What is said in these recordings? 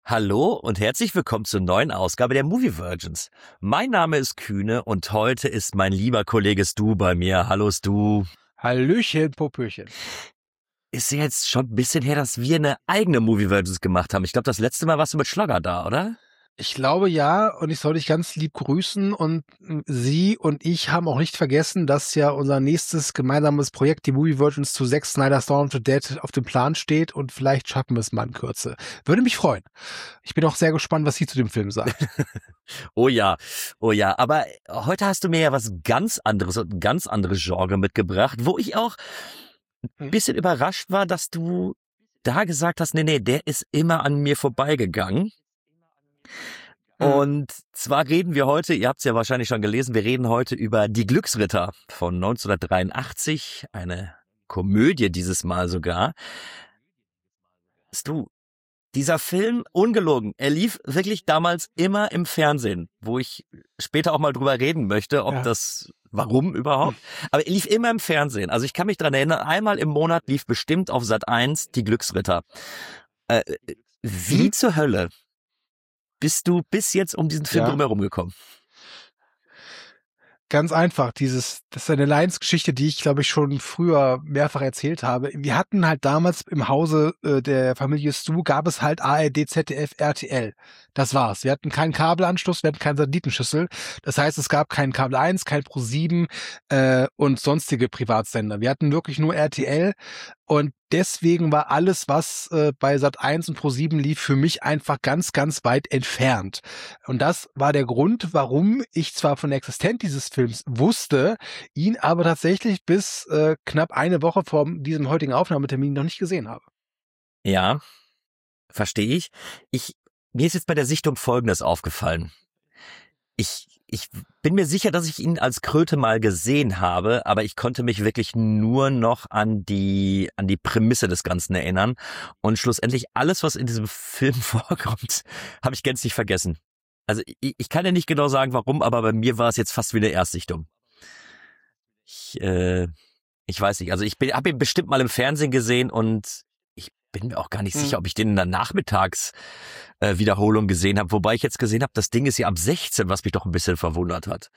Hallo und herzlich willkommen zur neuen Ausgabe der Movie Virgins. Mein Name ist Kühne und heute ist mein lieber Kollege Stu bei mir. Hallo Stu. Hallöchen, Popöchen. Ist ja jetzt schon ein bisschen her, dass wir eine eigene Movie Virgins gemacht haben. Ich glaube, das letzte Mal warst du mit Schlogger da, oder? Ich glaube ja, und ich soll dich ganz lieb grüßen. Und Sie und ich haben auch nicht vergessen, dass ja unser nächstes gemeinsames Projekt, die Movie Virgins zu Zack Snyder's Dawn of the Dead, auf dem Plan steht. Und vielleicht schaffen wir es mal in Kürze. Würde mich freuen. Ich bin auch sehr gespannt, was sie zu dem Film sagt. Oh ja, oh ja. Aber heute hast du mir ja was ganz anderes und ein ganz anderes Genre mitgebracht, wo ich auch ein bisschen überrascht war, dass du da gesagt hast, nee, der ist immer an mir vorbeigegangen. Und zwar reden wir heute, ihr habt es ja wahrscheinlich schon gelesen, wir reden heute über Die Glücksritter von 1983, eine Komödie dieses Mal sogar. Du, dieser Film, ungelogen, er lief wirklich damals immer im Fernsehen, wo ich später auch mal drüber reden möchte, warum überhaupt, aber er lief immer im Fernsehen. Also ich kann mich dran erinnern, einmal im Monat lief bestimmt auf Sat.1 Die Glücksritter. Wie zur Hölle bist du bis jetzt um diesen Film drumherum gekommen? Ganz einfach, das ist eine Leidensgeschichte, die ich, glaube ich, schon früher mehrfach erzählt habe. Wir hatten halt damals im Hause der Familie Stu, gab es halt ARD, ZDF, RTL. Das war's. Wir hatten keinen Kabelanschluss, wir hatten keine Satellitenschüssel. Das heißt, es gab kein Kabel 1, kein Pro7 und sonstige Privatsender. Wir hatten wirklich nur RTL und deswegen war alles, was bei Sat.1 und Pro7 lief, für mich einfach ganz, ganz weit entfernt. Und das war der Grund, warum ich zwar von der Existenz dieses Films wusste, ihn aber tatsächlich bis knapp eine Woche vor diesem heutigen Aufnahmetermin noch nicht gesehen habe. Ja, verstehe ich. Mir ist jetzt bei der Sichtung Folgendes aufgefallen. Ich bin mir sicher, dass ich ihn als Kröte mal gesehen habe, aber ich konnte mich wirklich nur noch an die Prämisse des Ganzen erinnern. Und schlussendlich alles, was in diesem Film vorkommt, habe ich gänzlich vergessen. Also ich kann ja nicht genau sagen, warum, aber bei mir war es jetzt fast wie eine Erstsichtung. Ich weiß nicht. Also habe ihn bestimmt mal im Fernsehen gesehen und ich bin mir auch gar nicht sicher, ob ich den in der Nachmittagswiederholung gesehen habe. Wobei ich jetzt gesehen habe, das Ding ist ja ab 16, was mich doch ein bisschen verwundert hat.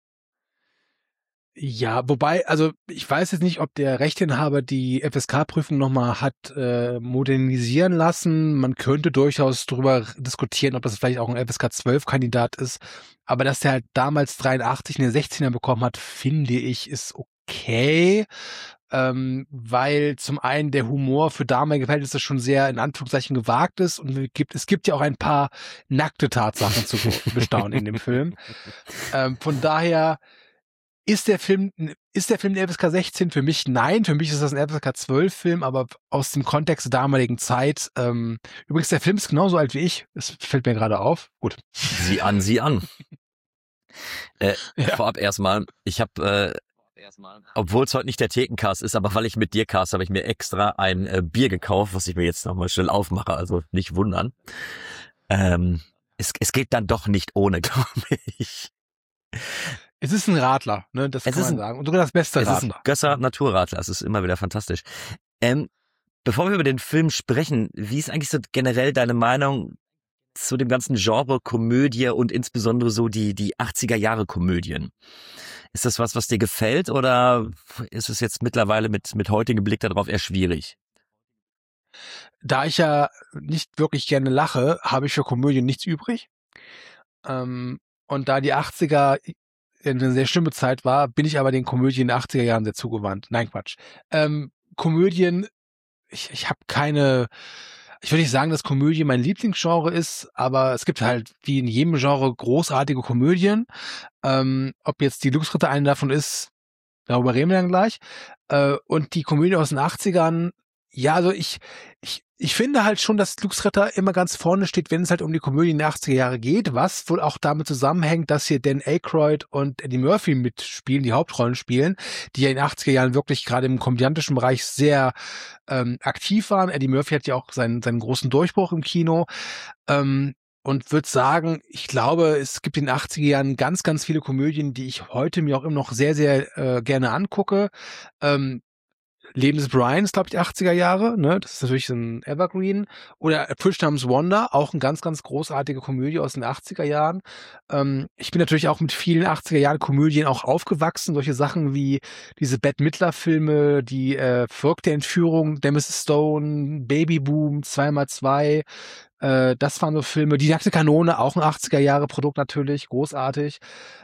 Ja, wobei, also ich weiß jetzt nicht, ob der Rechteinhaber die FSK-Prüfung nochmal hat modernisieren lassen. Man könnte durchaus darüber diskutieren, ob das vielleicht auch ein FSK 12-Kandidat ist. Aber dass der halt damals 83 eine 16er bekommen hat, finde ich, ist okay. Weil zum einen der Humor für damalige Verhältnisse schon sehr in Anführungszeichen gewagt ist und es gibt ja auch ein paar nackte Tatsachen zu bestaunen in dem Film. Von daher ist der Film ein FSK 16? Für mich nein. Für mich ist das ein FSK 12 Film, aber aus dem Kontext der damaligen Zeit. Übrigens, der Film ist genauso alt wie ich. Das fällt mir gerade auf. Gut. Sieh an. Vorab erstmal, ich habe, obwohl es heute nicht der Thekencast ist, aber weil ich mit dir cast, habe ich mir extra ein Bier gekauft, was ich mir jetzt nochmal schnell aufmache, also nicht wundern. Es geht dann doch nicht ohne, glaube ich. Es ist ein Radler, ne? Das kann man sagen. Und sogar das beste Radler. Es ist ein Gösser Naturradler. Es ist immer wieder fantastisch. Bevor wir über den Film sprechen, wie ist eigentlich so generell deine Meinung zu dem ganzen Genre Komödie und insbesondere so die 80er-Jahre-Komödien? Ist das was dir gefällt oder ist es jetzt mittlerweile mit heutigem Blick darauf eher schwierig? Da ich ja nicht wirklich gerne lache, habe ich für Komödien nichts übrig. Und da die 80er eine sehr schlimme Zeit war, bin ich aber den Komödien in den 80er Jahren sehr zugewandt. Nein, Quatsch. Komödien, ich habe keine, ich will nicht sagen, dass Komödie mein Lieblingsgenre ist, aber es gibt halt wie in jedem Genre großartige Komödien. Ob jetzt die Glücksritter eine davon ist, darüber reden wir dann gleich. Und die Komödie aus den 80ern, ja, also ich finde halt schon, dass Glücksritter immer ganz vorne steht, wenn es halt um die Komödie der 80er Jahre geht, was wohl auch damit zusammenhängt, dass hier Dan Aykroyd und Eddie Murphy mitspielen, die Hauptrollen spielen, die ja in den 80er Jahren wirklich gerade im komödiantischen Bereich sehr aktiv waren. Eddie Murphy hat ja auch seinen großen Durchbruch im Kino. Und würde sagen, ich glaube, es gibt in den 80er Jahren ganz, ganz viele Komödien, die ich heute mir auch immer noch sehr, sehr gerne angucke. Leben des Brian ist, glaube ich, die 80er Jahre, ne? Das ist natürlich so ein Evergreen. Oder Fish namens Wanda, auch eine ganz, ganz großartige Komödie aus den 80er Jahren. Ich bin natürlich auch mit vielen 80er Jahren Komödien auch aufgewachsen. Solche Sachen wie diese Bette Midler-Filme, die verrückte Entführung, der Mrs. Stone, Babyboom, 2x2. Das waren so Filme. Die nackte Kanone, auch ein 80er Jahre Produkt natürlich, großartig.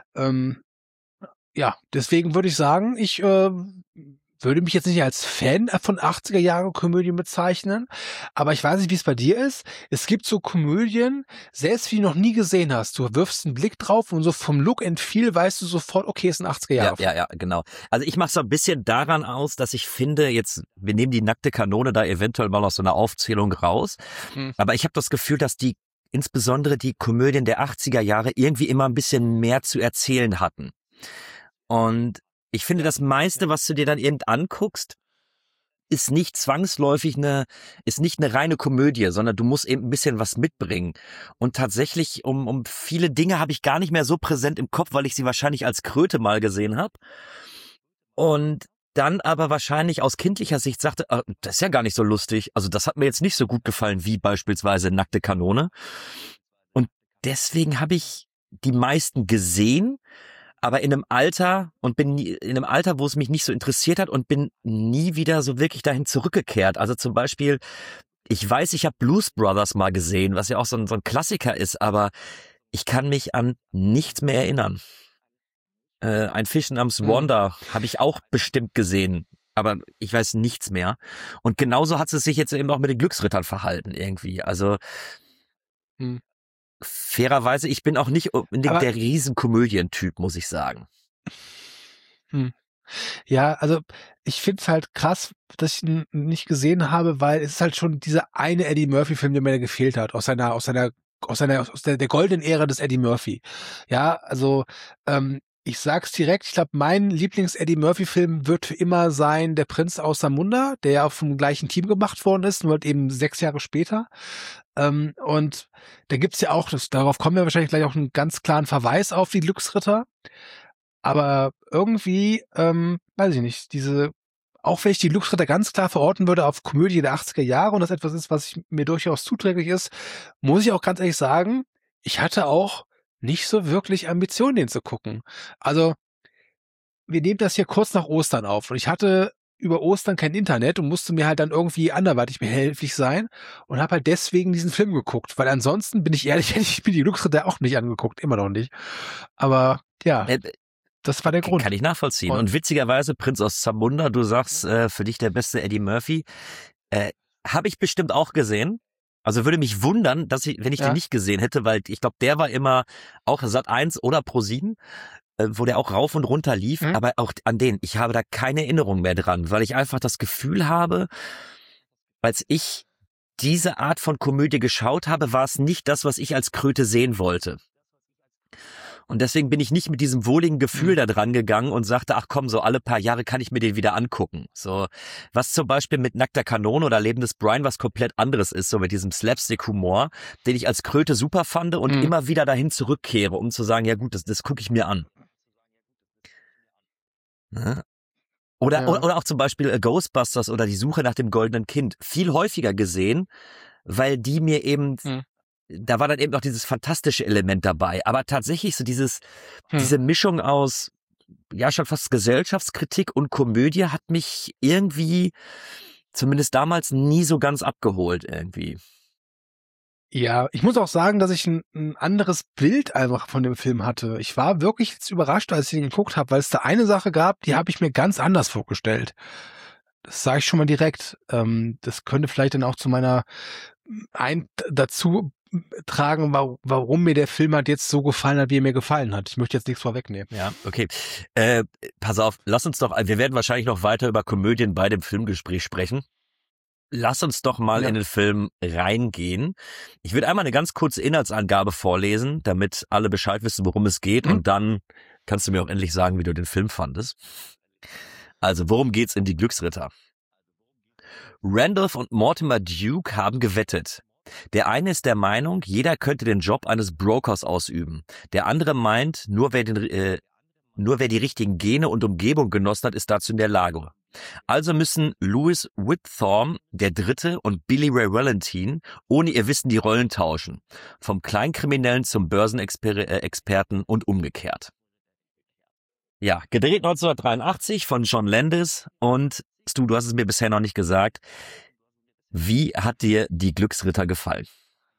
Ja, deswegen würde ich sagen, ich würde mich jetzt nicht als Fan von 80er Jahre Komödien bezeichnen, aber ich weiß nicht, wie es bei dir ist. Es gibt so Komödien, selbst wie du noch nie gesehen hast. Du wirfst einen Blick drauf und so vom Look and Feel weißt du sofort, okay, ist ein 80er Jahre. Ja, genau. Also ich mache so ein bisschen daran aus, dass ich finde, jetzt, wir nehmen die nackte Kanone da eventuell mal aus so einer Aufzählung raus, aber ich habe das Gefühl, dass insbesondere die Komödien der 80er Jahre irgendwie immer ein bisschen mehr zu erzählen hatten. Und ich finde, das meiste, was du dir dann eben anguckst, ist nicht zwangsläufig ist nicht eine reine Komödie, sondern du musst eben ein bisschen was mitbringen. Und tatsächlich, um viele Dinge habe ich gar nicht mehr so präsent im Kopf, weil ich sie wahrscheinlich als Kröte mal gesehen habe. Und dann aber wahrscheinlich aus kindlicher Sicht sagte, das ist ja gar nicht so lustig. Also das hat mir jetzt nicht so gut gefallen wie beispielsweise Nackte Kanone. Und deswegen habe ich die meisten gesehen, aber in einem Alter wo es mich nicht so interessiert hat und bin nie wieder so wirklich dahin zurückgekehrt. Also zum Beispiel, ich weiß, ich habe Blues Brothers mal gesehen, was ja auch so ein Klassiker ist, aber ich kann mich an nichts mehr erinnern. Ein Fish namens Wanda habe ich auch bestimmt gesehen, aber ich weiß nichts mehr. Und genauso hat es sich jetzt eben auch mit den Glücksrittern verhalten irgendwie. Also fairerweise, ich bin auch nicht unbedingt der Riesenkomödientyp, muss ich sagen. Ja, also ich finde es halt krass, dass ich ihn nicht gesehen habe, weil es ist halt schon dieser eine Eddie Murphy-Film, der mir gefehlt hat, aus der goldenen Ära des Eddie Murphy. Ja, also ich sag's direkt, ich glaube, mein Lieblings-Eddie Murphy-Film wird für immer sein Der Prinz aus Zamunda, der ja auch vom gleichen Team gemacht worden ist, nur halt eben 6 Jahre später. Und da gibt's ja auch, darauf kommen wir wahrscheinlich gleich auch einen ganz klaren Verweis auf die Glücksritter. Aber irgendwie, weiß ich nicht, auch wenn ich die Glücksritter ganz klar verorten würde auf Komödie der 80er Jahre und das etwas ist, was mir durchaus zuträglich ist, muss ich auch ganz ehrlich sagen, ich hatte auch nicht so wirklich Ambitionen, den zu gucken. Also, wir nehmen das hier kurz nach Ostern auf und ich hatte über Ostern kein Internet und musste mir halt dann irgendwie anderweitig behilflich sein und habe halt deswegen diesen Film geguckt, weil ansonsten, bin ich ehrlich, hätte ich mir die Glücksritter auch nicht angeguckt, immer noch nicht. Aber ja, das war der Grund. Kann ich nachvollziehen. Und witzigerweise, Prinz aus Zamunda, du sagst, für dich der beste Eddie Murphy, habe ich bestimmt auch gesehen. Also würde mich wundern, wenn ich den nicht gesehen hätte, weil ich glaube, der war immer auch Sat.1 oder Pro7, wo der auch rauf und runter lief, aber auch an ich habe da keine Erinnerung mehr dran, weil ich einfach das Gefühl habe, als ich diese Art von Komödie geschaut habe, war es nicht das, was ich als Kröte sehen wollte. Und deswegen bin ich nicht mit diesem wohligen Gefühl da dran gegangen und sagte, ach komm, so alle paar Jahre kann ich mir den wieder angucken. So, was zum Beispiel mit Nackter Kanone oder Leben des Brian was komplett anderes ist, so mit diesem Slapstick-Humor, den ich als Kröte super fand und immer wieder dahin zurückkehre, um zu sagen, ja gut, das gucke ich mir an. Ne? Oder auch zum Beispiel Ghostbusters oder Die Suche nach dem goldenen Kind. Viel häufiger gesehen, weil die mir eben... Da war dann eben auch dieses fantastische Element dabei. Aber tatsächlich so diese Mischung aus, ja, schon fast Gesellschaftskritik und Komödie hat mich irgendwie, zumindest damals, nie so ganz abgeholt irgendwie. Ja, ich muss auch sagen, dass ich ein anderes Bild einfach von dem Film hatte. Ich war wirklich jetzt überrascht, als ich ihn geguckt habe, weil es da eine Sache gab, die habe ich mir ganz anders vorgestellt. Das sage ich schon mal direkt. Das könnte vielleicht dann auch zu meiner dazu tragen, warum mir der Film halt jetzt so gefallen hat, wie er mir gefallen hat. Ich möchte jetzt nichts vorwegnehmen. Ja, okay. Pass auf, wir werden wahrscheinlich noch weiter über Komödien bei dem Filmgespräch sprechen. Lass uns doch mal in den Film reingehen. Ich würde einmal eine ganz kurze Inhaltsangabe vorlesen, damit alle Bescheid wissen, worum es geht. Und dann kannst du mir auch endlich sagen, wie du den Film fandest. Also, worum geht's in Die Glücksritter? Randolph und Mortimer Duke haben gewettet. Der eine ist der Meinung, jeder könnte den Job eines Brokers ausüben. Der andere meint, nur wer die richtigen Gene und Umgebung genossen hat, ist dazu in der Lage. Also müssen Louis Whitthorne, der Dritte, und Billy Ray Valentine ohne ihr Wissen die Rollen tauschen. Vom Kleinkriminellen zum Börsenexperten und umgekehrt. Ja, gedreht 1983 von John Landis. Und Stu, du hast es mir bisher noch nicht gesagt. Wie hat dir die Glücksritter gefallen?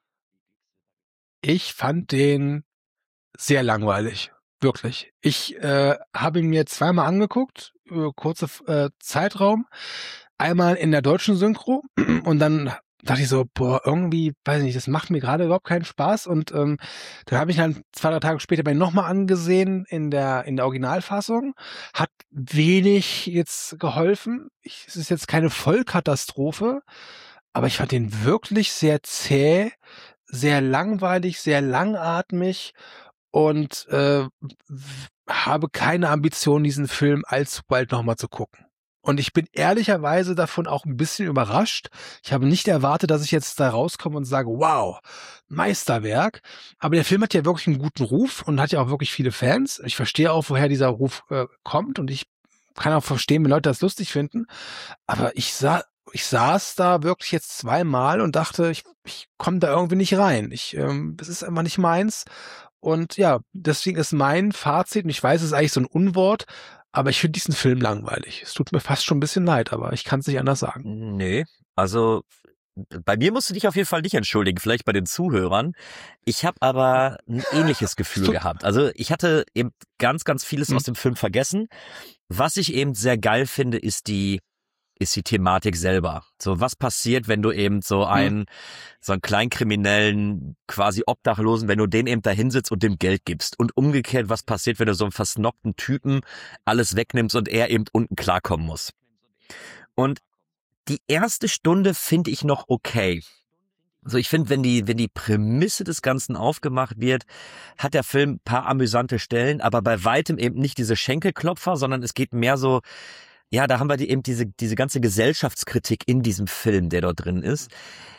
Ich fand den sehr langweilig. Wirklich. Ich habe ihn mir zweimal angeguckt, über kurze Zeitraum. Einmal in der deutschen Synchro und dann dachte ich so, boah, irgendwie, weiß nicht, das macht mir gerade überhaupt keinen Spaß. Und dann habe ich dann 2-3 Tage später mir nochmal angesehen in der Originalfassung. Hat wenig jetzt geholfen. Es ist jetzt keine Vollkatastrophe, aber ich fand den wirklich sehr zäh, sehr langweilig, sehr langatmig und habe keine Ambition, diesen Film allzu bald nochmal zu gucken. Und ich bin ehrlicherweise davon auch ein bisschen überrascht. Ich habe nicht erwartet, dass ich jetzt da rauskomme und sage, wow, Meisterwerk. Aber der Film hat ja wirklich einen guten Ruf und hat ja auch wirklich viele Fans. Ich verstehe auch, woher dieser Ruf kommt und ich kann auch verstehen, wenn Leute das lustig finden. Aber ich saß da wirklich jetzt zweimal und dachte, ich komme da irgendwie nicht rein. Es ist einfach nicht meins. Und ja, deswegen ist mein Fazit, und ich weiß, es ist eigentlich so ein Unwort, aber ich finde diesen Film langweilig. Es tut mir fast schon ein bisschen leid, aber ich kann es nicht anders sagen. Nee, also bei mir musst du dich auf jeden Fall nicht entschuldigen, vielleicht bei den Zuhörern. Ich habe aber ein ähnliches Gefühl gehabt. Also ich hatte eben ganz, ganz vieles aus dem Film vergessen. Was ich eben sehr geil finde, ist die Thematik selber. So, was passiert, wenn du eben so einen Kleinkriminellen, quasi Obdachlosen, wenn du den eben da hinsitzt und dem Geld gibst? Und umgekehrt, was passiert, wenn du so einen versnobten Typen alles wegnimmst und er eben unten klarkommen muss? Und die erste Stunde finde ich noch okay. Also ich finde, wenn die Prämisse des Ganzen aufgemacht wird, hat der Film ein paar amüsante Stellen, aber bei weitem eben nicht diese Schenkelklopfer, sondern es geht mehr so, ja, da haben wir eben diese ganze Gesellschaftskritik in diesem Film, der dort drin ist.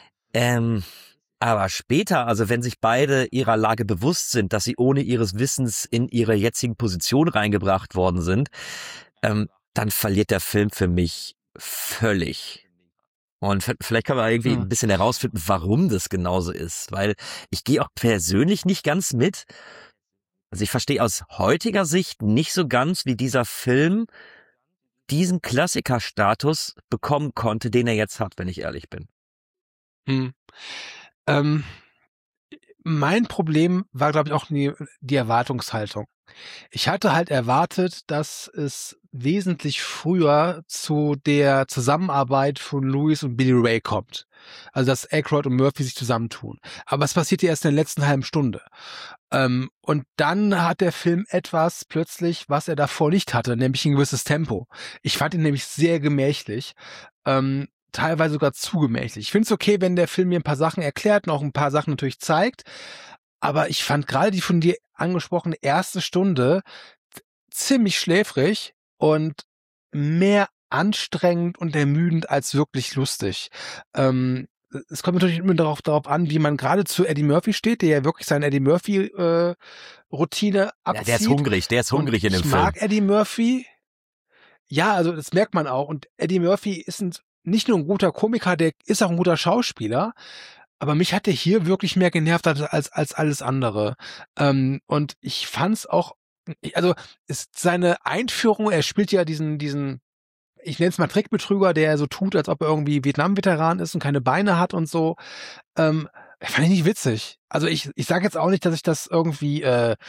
Aber später, also wenn sich beide ihrer Lage bewusst sind, dass sie ohne ihres Wissens in ihre jetzigen Position reingebracht worden sind, dann verliert der Film für mich völlig. Und vielleicht kann man irgendwie ein bisschen herausfinden, warum das genauso ist. Weil ich gehe auch persönlich nicht ganz mit. Also ich verstehe aus heutiger Sicht nicht so ganz, wie dieser Film diesen Klassikerstatus bekommen konnte, den er jetzt hat, wenn ich ehrlich bin. Mein Problem war, glaube ich, auch die Erwartungshaltung. Ich hatte halt erwartet, dass es wesentlich früher zu der Zusammenarbeit von Louis und Billy Ray kommt. Also, dass Aykroyd und Murphy sich zusammentun. Aber es passiert ja erst in der letzten halben Stunde. Und dann hat der Film etwas plötzlich, was er davor nicht hatte, nämlich ein gewisses Tempo. Ich fand ihn nämlich sehr gemächlich. Teilweise sogar zu gemächlich. Ich finde es okay, wenn der Film mir ein paar Sachen erklärt und auch ein paar Sachen natürlich zeigt. Aber ich fand gerade die von dir angesprochene erste Stunde ziemlich schläfrig und mehr anstrengend und ermüdend als wirklich lustig. Es kommt natürlich immer darauf an, wie man gerade zu Eddie Murphy steht, der ja wirklich seine Eddie Murphy Routine abzieht. Ja, der ist hungrig in dem Film. Ich mag Eddie Murphy. Ja, also das merkt man auch. Und Eddie Murphy ist nicht nur ein guter Komiker, der ist auch ein guter Schauspieler. Aber mich hat der hier wirklich mehr genervt als alles andere. Und ich fand's auch, also ist seine Einführung, er spielt ja diesen, ich nenne es mal Trickbetrüger, der so tut, als ob er irgendwie Vietnam-Veteran ist und keine Beine hat und so. Fand ich nicht witzig. Also ich sage jetzt auch nicht, dass ich das irgendwie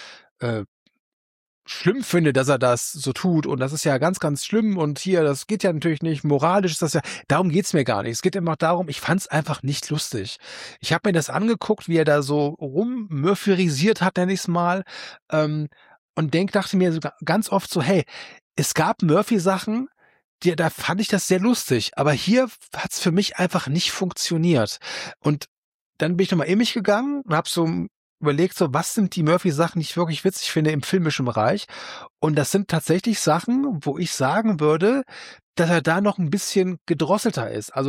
schlimm finde, dass er das so tut und das ist ja ganz, ganz schlimm und hier, das geht ja natürlich nicht, moralisch ist das ja, darum geht's mir gar nicht. Es geht immer darum, ich fand's einfach nicht lustig. Ich habe mir das angeguckt, wie er da so rummurphyrisiert hat, nenne ich's mal, und dachte mir sogar ganz oft so, hey, es gab Murphy-Sachen, da fand ich das sehr lustig, aber hier hat's für mich einfach nicht funktioniert. Und dann bin ich nochmal in mich gegangen und habe so überlegt, so was sind die Murphy-Sachen, die ich wirklich witzig finde im filmischen Bereich. Und das sind tatsächlich Sachen, wo ich sagen würde, dass er da noch ein bisschen gedrosselter ist. Also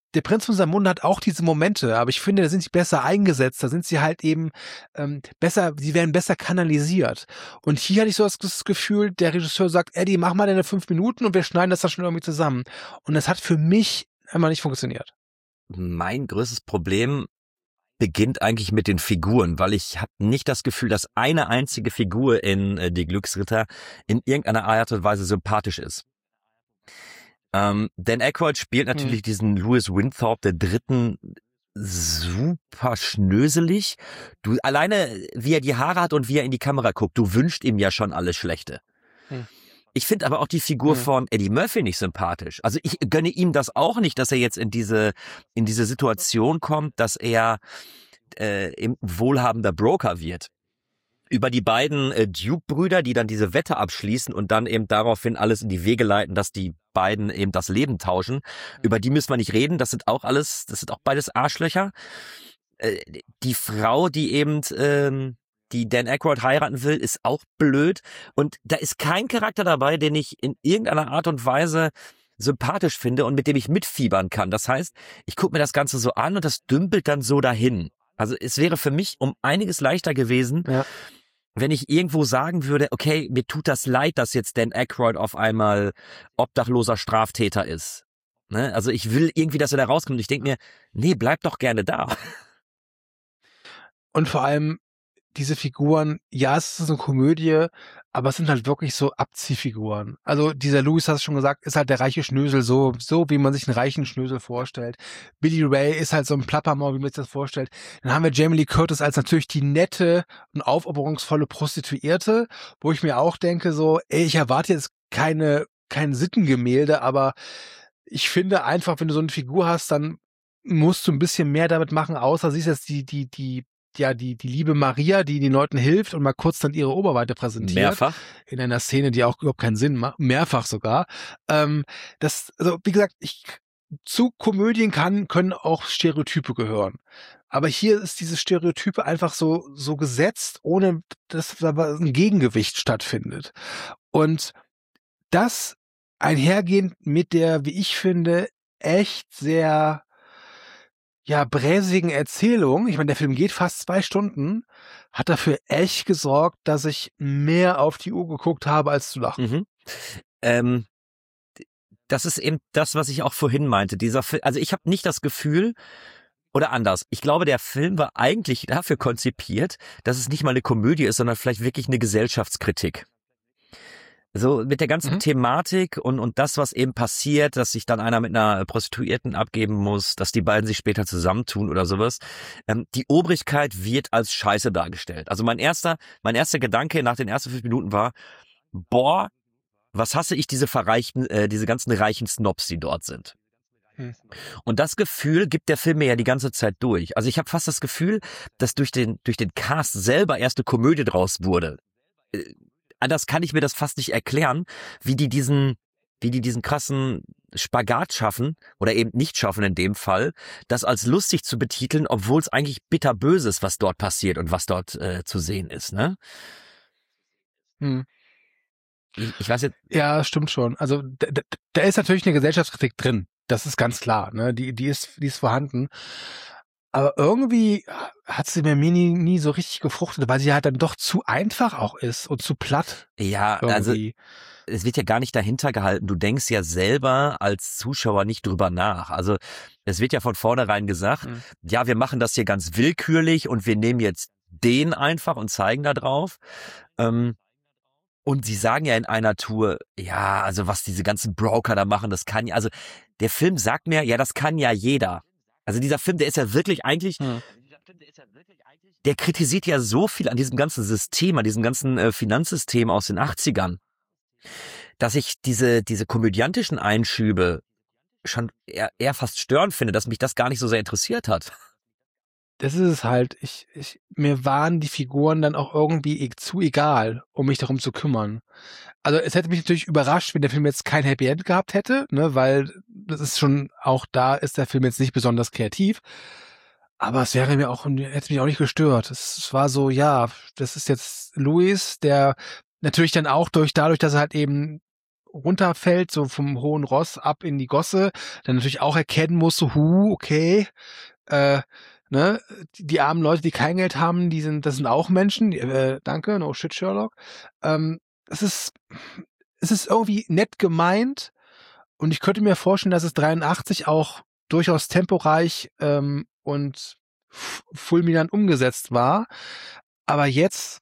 der Prinz von Samunda hat auch diese Momente, aber ich finde, da sind sie besser eingesetzt, da sind sie halt eben sie werden besser kanalisiert. Und hier hatte ich so das Gefühl, der Regisseur sagt, Eddie, mach mal deine 5 Minuten und wir schneiden das dann schon irgendwie zusammen. Und das hat für mich einmal nicht funktioniert. Mein größtes Problem beginnt eigentlich mit den Figuren, weil ich habe nicht das Gefühl, dass eine einzige Figur in Die Glücksritter in irgendeiner Art und Weise sympathisch ist. Dan Aykroyd spielt natürlich diesen Louis Winthorpe der Dritten super schnöselig. Du alleine, wie er die Haare hat und wie er in die Kamera guckt, du wünschst ihm ja schon alles Schlechte. Ich finde aber auch die Figur von Eddie Murphy nicht sympathisch. Also ich gönne ihm das auch nicht, dass er jetzt in diese Situation kommt, dass er eben wohlhabender Broker wird. Über die beiden Duke-Brüder, die dann diese Wette abschließen und dann eben daraufhin alles in die Wege leiten, dass die beiden eben das Leben tauschen. Über die müssen wir nicht reden, das sind auch beides Arschlöcher. Die Frau, die eben die Dan Aykroyd heiraten will, ist auch blöd. Und da ist kein Charakter dabei, den ich in irgendeiner Art und Weise sympathisch finde und mit dem ich mitfiebern kann. Das heißt, ich gucke mir das Ganze so an und das dümpelt dann so dahin. Also es wäre für mich um einiges leichter gewesen, wenn ich irgendwo sagen würde, okay, mir tut das leid, dass jetzt Dan Aykroyd auf einmal obdachloser Straftäter ist. Ne? Also ich will irgendwie, dass er da rauskommt. Ich denke mir, nee, bleib doch gerne da. Und vor allem diese Figuren, ja, es ist eine Komödie, aber es sind halt wirklich so Abziehfiguren. Also dieser Louis, hast du schon gesagt, ist halt der reiche Schnösel, so wie man sich einen reichen Schnösel vorstellt. Billy Ray ist halt so ein Plappermaul, wie man sich das vorstellt. Dann haben wir Jamie Lee Curtis als natürlich die nette und aufopferungsvolle Prostituierte, wo ich mir auch denke so, ich erwarte jetzt kein Sittengemälde, aber ich finde einfach, wenn du so eine Figur hast, dann musst du ein bisschen mehr damit machen, außer sie ist jetzt die liebe Maria, die den Leuten hilft und mal kurz dann ihre Oberweite präsentiert. Mehrfach. In einer Szene, die auch überhaupt keinen Sinn macht. Mehrfach sogar. Also, wie gesagt, zu Komödien können auch Stereotype gehören. Aber hier ist dieses Stereotype einfach so gesetzt, ohne dass aber ein Gegengewicht stattfindet. Und das einhergehend mit der, wie ich finde, echt sehr bräsigen Erzählung, ich meine, der Film geht fast 2 Stunden, hat dafür echt gesorgt, dass ich mehr auf die Uhr geguckt habe, als zu lachen. Das ist eben das, was ich auch vorhin meinte. Also ich habe nicht das Gefühl, oder anders, ich glaube, der Film war eigentlich dafür konzipiert, dass es nicht mal eine Komödie ist, sondern vielleicht wirklich eine Gesellschaftskritik. So mit der ganzen Thematik und das, was eben passiert, dass sich dann einer mit einer Prostituierten abgeben muss, dass die beiden sich später zusammentun oder sowas. Die Obrigkeit wird als Scheiße dargestellt. Also mein erster Gedanke nach den ersten 5 Minuten war, boah, was hasse ich diese ganzen reichen Snobs, die dort sind. Und das Gefühl gibt der Film mir ja die ganze Zeit durch. Also ich habe fast das Gefühl, dass durch den Cast selber erst eine Komödie draus wurde. Anders kann ich mir das fast nicht erklären, wie die diesen krassen Spagat schaffen oder eben nicht schaffen in dem Fall, das als lustig zu betiteln, obwohl es eigentlich bitterböse ist, was dort passiert und was dort zu sehen ist, ne? Ich weiß jetzt. Ja, stimmt schon. Also da ist natürlich eine Gesellschaftskritik drin. Das ist ganz klar, ne? Die ist vorhanden. Aber irgendwie hat sie mir nie so richtig gefruchtet, weil sie halt dann doch zu einfach auch ist und zu platt. Ja, irgendwie. Also es wird ja gar nicht dahinter gehalten. Du denkst ja selber als Zuschauer nicht drüber nach. Also es wird ja von vornherein gesagt, ja, wir machen das hier ganz willkürlich und wir nehmen jetzt den einfach und zeigen da drauf. Und sie sagen ja in einer Tour, ja, also was diese ganzen Broker da machen, das kann ja, also der Film sagt mir, ja, das kann ja jeder. Also dieser Film, der ist ja wirklich eigentlich, der kritisiert ja so viel an diesem ganzen System, an diesem ganzen Finanzsystem aus den 80ern, dass ich diese komödiantischen Einschübe schon eher fast störend finde, dass mich das gar nicht so sehr interessiert hat. Das ist es halt. Mir waren die Figuren dann auch irgendwie zu egal, um mich darum zu kümmern. Also es hätte mich natürlich überrascht, wenn der Film jetzt kein Happy End gehabt hätte, ne, weil das ist schon, auch da ist der Film jetzt nicht besonders kreativ. Aber es hätte mich auch nicht gestört. Es war so, ja, das ist jetzt Louis, der natürlich dann auch dadurch, dass er halt eben runterfällt, so vom hohen Ross ab in die Gosse, dann natürlich auch erkennen muss, so, okay, ne, die armen Leute, die kein Geld haben, das sind auch Menschen, danke, no shit, Sherlock. Es ist irgendwie nett gemeint und ich könnte mir vorstellen, dass es 83 auch durchaus temporeich und fulminant umgesetzt war, aber jetzt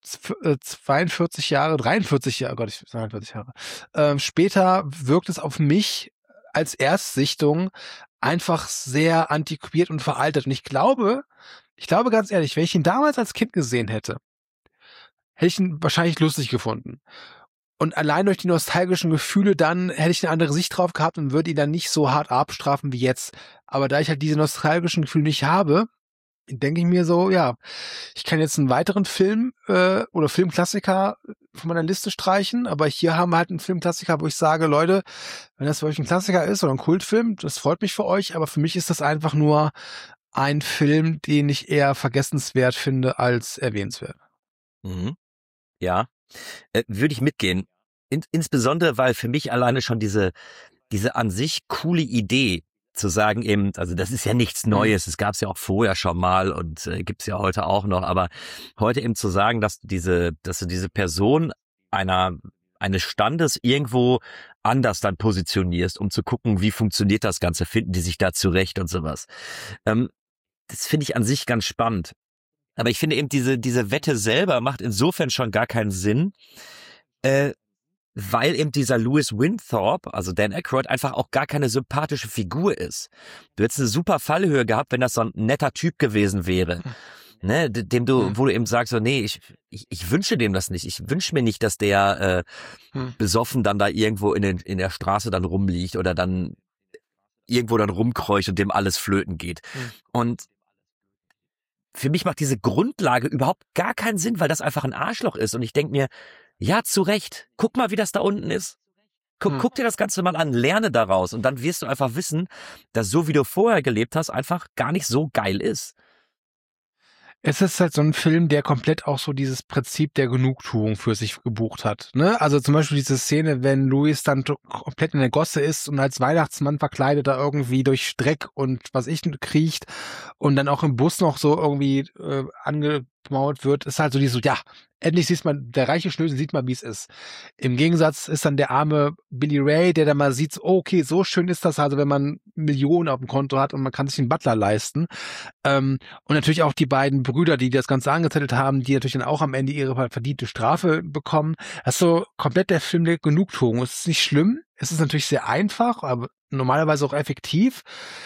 43 Jahre, 43 Jahre, Gott, 43 Jahre, später wirkt es auf mich als Erstsichtung einfach sehr antiquiert und veraltet. Und ich glaube ganz ehrlich, wenn ich ihn damals als Kind gesehen hätte ich ihn wahrscheinlich lustig gefunden. Und allein durch die nostalgischen Gefühle dann hätte ich eine andere Sicht drauf gehabt und würde ihn dann nicht so hart abstrafen wie jetzt. Aber da ich halt diese nostalgischen Gefühle nicht habe, denke ich mir so, ja, ich kann jetzt einen weiteren Film oder Filmklassiker von meiner Liste streichen, aber hier haben wir halt einen Filmklassiker, wo ich sage, Leute, wenn das für euch ein Klassiker ist oder ein Kultfilm, das freut mich für euch, aber für mich ist das einfach nur ein Film, den ich eher vergessenswert finde als erwähnenswert. Mhm. Ja, würde ich mitgehen. Insbesondere, weil für mich alleine schon diese an sich coole Idee zu sagen eben, also das ist ja nichts Neues, es gab es ja auch vorher schon mal und gibt es ja heute auch noch, aber heute eben zu sagen, dass du diese Person eines Standes irgendwo anders dann positionierst, um zu gucken, wie funktioniert das Ganze, finden die sich da zurecht und sowas. Das finde ich an sich ganz spannend. Aber ich finde eben, diese Wette selber macht insofern schon gar keinen Sinn, weil eben dieser Louis Winthorpe, also Dan Aykroyd, einfach auch gar keine sympathische Figur ist. Du hättest eine super Fallhöhe gehabt, wenn das so ein netter Typ gewesen wäre. Ne, wo du eben sagst, so, nee, ich wünsche dem das nicht. Ich wünsche mir nicht, dass der besoffen dann da irgendwo in der Straße dann rumliegt oder dann irgendwo dann rumkreucht und dem alles flöten geht. Und für mich macht diese Grundlage überhaupt gar keinen Sinn, weil das einfach ein Arschloch ist. Und ich denke mir, ja, zu Recht, guck mal, wie das da unten ist. Guck dir das Ganze mal an, lerne daraus. Und dann wirst du einfach wissen, dass so wie du vorher gelebt hast, einfach gar nicht so geil ist. Es ist halt so ein Film, der komplett auch so dieses Prinzip der Genugtuung für sich gebucht hat. Ne? Also zum Beispiel diese Szene, wenn Louis dann komplett in der Gosse ist und als Weihnachtsmann verkleidet da irgendwie durch Dreck und was ich kriecht und dann auch im Bus noch so irgendwie angemauert wird, ist halt so dieses, ja, endlich sieht man, der reiche Schnösel sieht mal, wie es ist. Im Gegensatz ist dann der arme Billy Ray, der dann mal sieht, okay, so schön ist das also, wenn man Millionen auf dem Konto hat und man kann sich einen Butler leisten. Und natürlich auch die beiden Brüder, die das Ganze angezettelt haben, die natürlich dann auch am Ende ihre verdiente Strafe bekommen. Das ist so komplett der Film der Genugtuung. Es ist nicht schlimm. Es ist natürlich sehr einfach, aber normalerweise auch effektiv.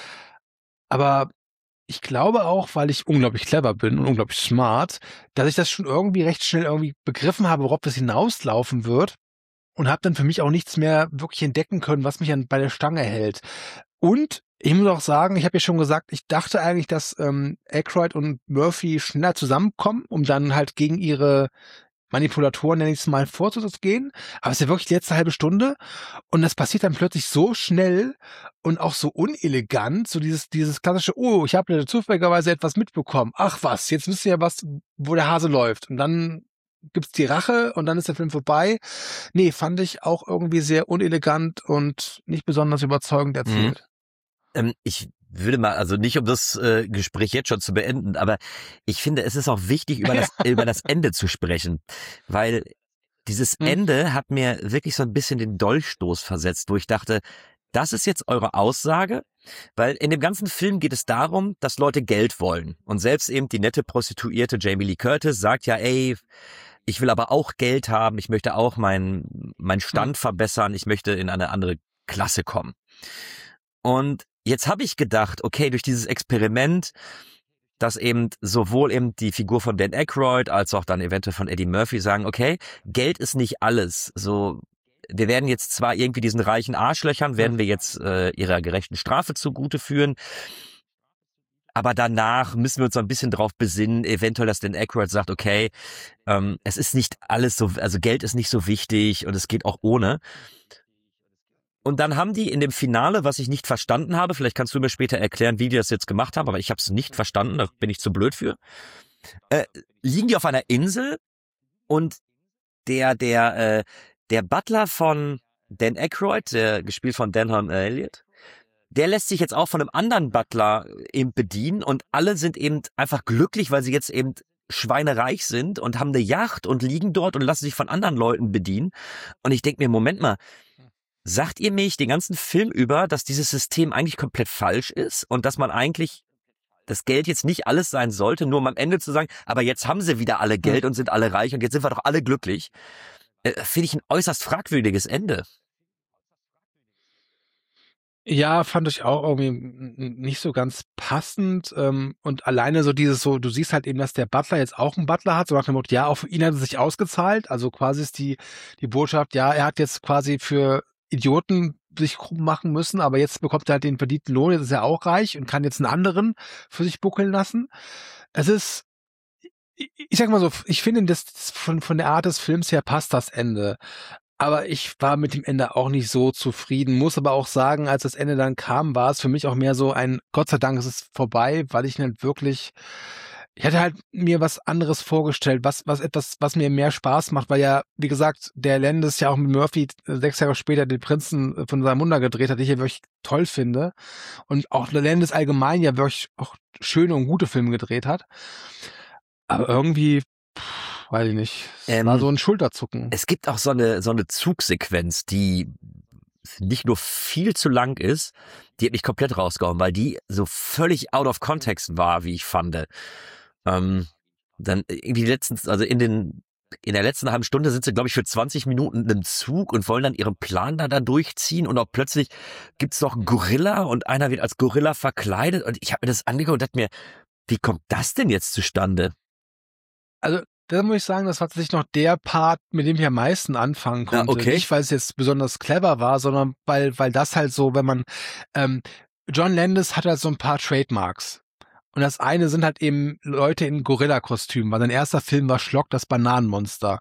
Aber ich glaube auch, weil ich unglaublich clever bin und unglaublich smart, dass ich das schon irgendwie recht schnell irgendwie begriffen habe, worauf das hinauslaufen wird und habe dann für mich auch nichts mehr wirklich entdecken können, was mich bei der Stange hält. Und ich muss auch sagen, ich habe ja schon gesagt, ich dachte eigentlich, dass Aykroyd und Murphy schneller zusammenkommen, um dann halt gegen ihre Manipulatoren, nenne ich es mal, vorzugehen. Aber es ist ja wirklich die letzte halbe Stunde und das passiert dann plötzlich so schnell und auch so unelegant, so dieses klassische, oh, ich habe zufälligerweise etwas mitbekommen. Ach was, jetzt wisst ihr ja was, wo der Hase läuft. Und dann gibt's die Rache und dann ist der Film vorbei. Nee, fand ich auch irgendwie sehr unelegant und nicht besonders überzeugend erzählt. Ich würde mal, also nicht um das Gespräch jetzt schon zu beenden, aber ich finde, es ist auch wichtig, über das Ende zu sprechen, weil dieses Ende hat mir wirklich so ein bisschen den Dolchstoß versetzt, wo ich dachte, das ist jetzt eure Aussage, weil in dem ganzen Film geht es darum, dass Leute Geld wollen und selbst eben die nette Prostituierte Jamie Lee Curtis sagt ja, ey, ich will aber auch Geld haben, ich möchte auch meinen Stand verbessern, ich möchte in eine andere Klasse kommen. Und jetzt habe ich gedacht, okay, durch dieses Experiment, dass eben sowohl eben die Figur von Dan Aykroyd als auch dann eventuell von Eddie Murphy sagen, okay, Geld ist nicht alles. So, wir werden jetzt zwar irgendwie diesen reichen Arschlöchern, werden wir jetzt ihrer gerechten Strafe zugute führen, aber danach müssen wir uns so ein bisschen drauf besinnen, eventuell, dass Dan Aykroyd sagt, okay, es ist nicht alles so, also Geld ist nicht so wichtig und es geht auch ohne. Und dann haben die in dem Finale, was ich nicht verstanden habe, vielleicht kannst du mir später erklären, wie die das jetzt gemacht haben, aber ich habe es nicht verstanden, da bin ich zu blöd für, liegen die auf einer Insel und der Butler von Dan Aykroyd, der gespielt von Denholm Elliott, der lässt sich jetzt auch von einem anderen Butler eben bedienen und alle sind eben einfach glücklich, weil sie jetzt eben schweinereich sind und haben eine Yacht und liegen dort und lassen sich von anderen Leuten bedienen. Und ich denke mir, Moment mal, sagt ihr mich den ganzen Film über, dass dieses System eigentlich komplett falsch ist und dass man eigentlich das Geld jetzt nicht alles sein sollte, nur um am Ende zu sagen, aber jetzt haben sie wieder alle Geld und sind alle reich und jetzt sind wir doch alle glücklich. Finde ich ein äußerst fragwürdiges Ende. Ja, fand ich auch irgendwie nicht so ganz passend. Und alleine so dieses so, du siehst halt eben, dass der Butler jetzt auch einen Butler hat, so nach dem Motto, ja, auch für ihn hat es sich ausgezahlt. Also quasi ist die Botschaft, ja, er hat jetzt quasi für Idioten sich machen müssen, aber jetzt bekommt er halt den verdienten Lohn, jetzt ist er auch reich und kann jetzt einen anderen für sich buckeln lassen. Es ist, ich sag mal so, ich finde, das von der Art des Films her passt das Ende. Aber ich war mit dem Ende auch nicht so zufrieden, muss aber auch sagen, als das Ende dann kam, war es für mich auch mehr so ein Gott sei Dank ist es vorbei, weil ich halt wirklich, ich hätte halt mir was anderes vorgestellt, was mir mehr Spaß macht, weil ja, wie gesagt, der Landis ja auch mit Murphy 6 Jahre später den Prinzen von Zamunda gedreht hat, die ich ja wirklich toll finde. Und auch der Landis allgemein ja wirklich auch schöne und gute Filme gedreht hat. Aber irgendwie, weiß ich nicht. Es war so ein Schulterzucken. Es gibt auch so eine Zugsequenz, die nicht nur viel zu lang ist, die hat mich komplett rausgehauen, weil die so völlig out of context war, wie ich fand. Dann irgendwie letztens, also in der letzten halben Stunde sind sie, glaube ich, für 20 Minuten in einem Zug und wollen dann ihren Plan da durchziehen und auch plötzlich gibt's noch einen Gorilla und einer wird als Gorilla verkleidet und ich habe mir das angeguckt und dachte mir, wie kommt das denn jetzt zustande? Also, da muss ich sagen, das war tatsächlich noch der Part, mit dem ich am meisten anfangen konnte. Okay. Nicht, weil es jetzt besonders clever war, sondern weil das halt so, wenn man, John Landis hat halt so ein paar Trademarks. Und das eine sind halt eben Leute in Gorilla-Kostümen, weil sein erster Film war Schlock, das Bananenmonster.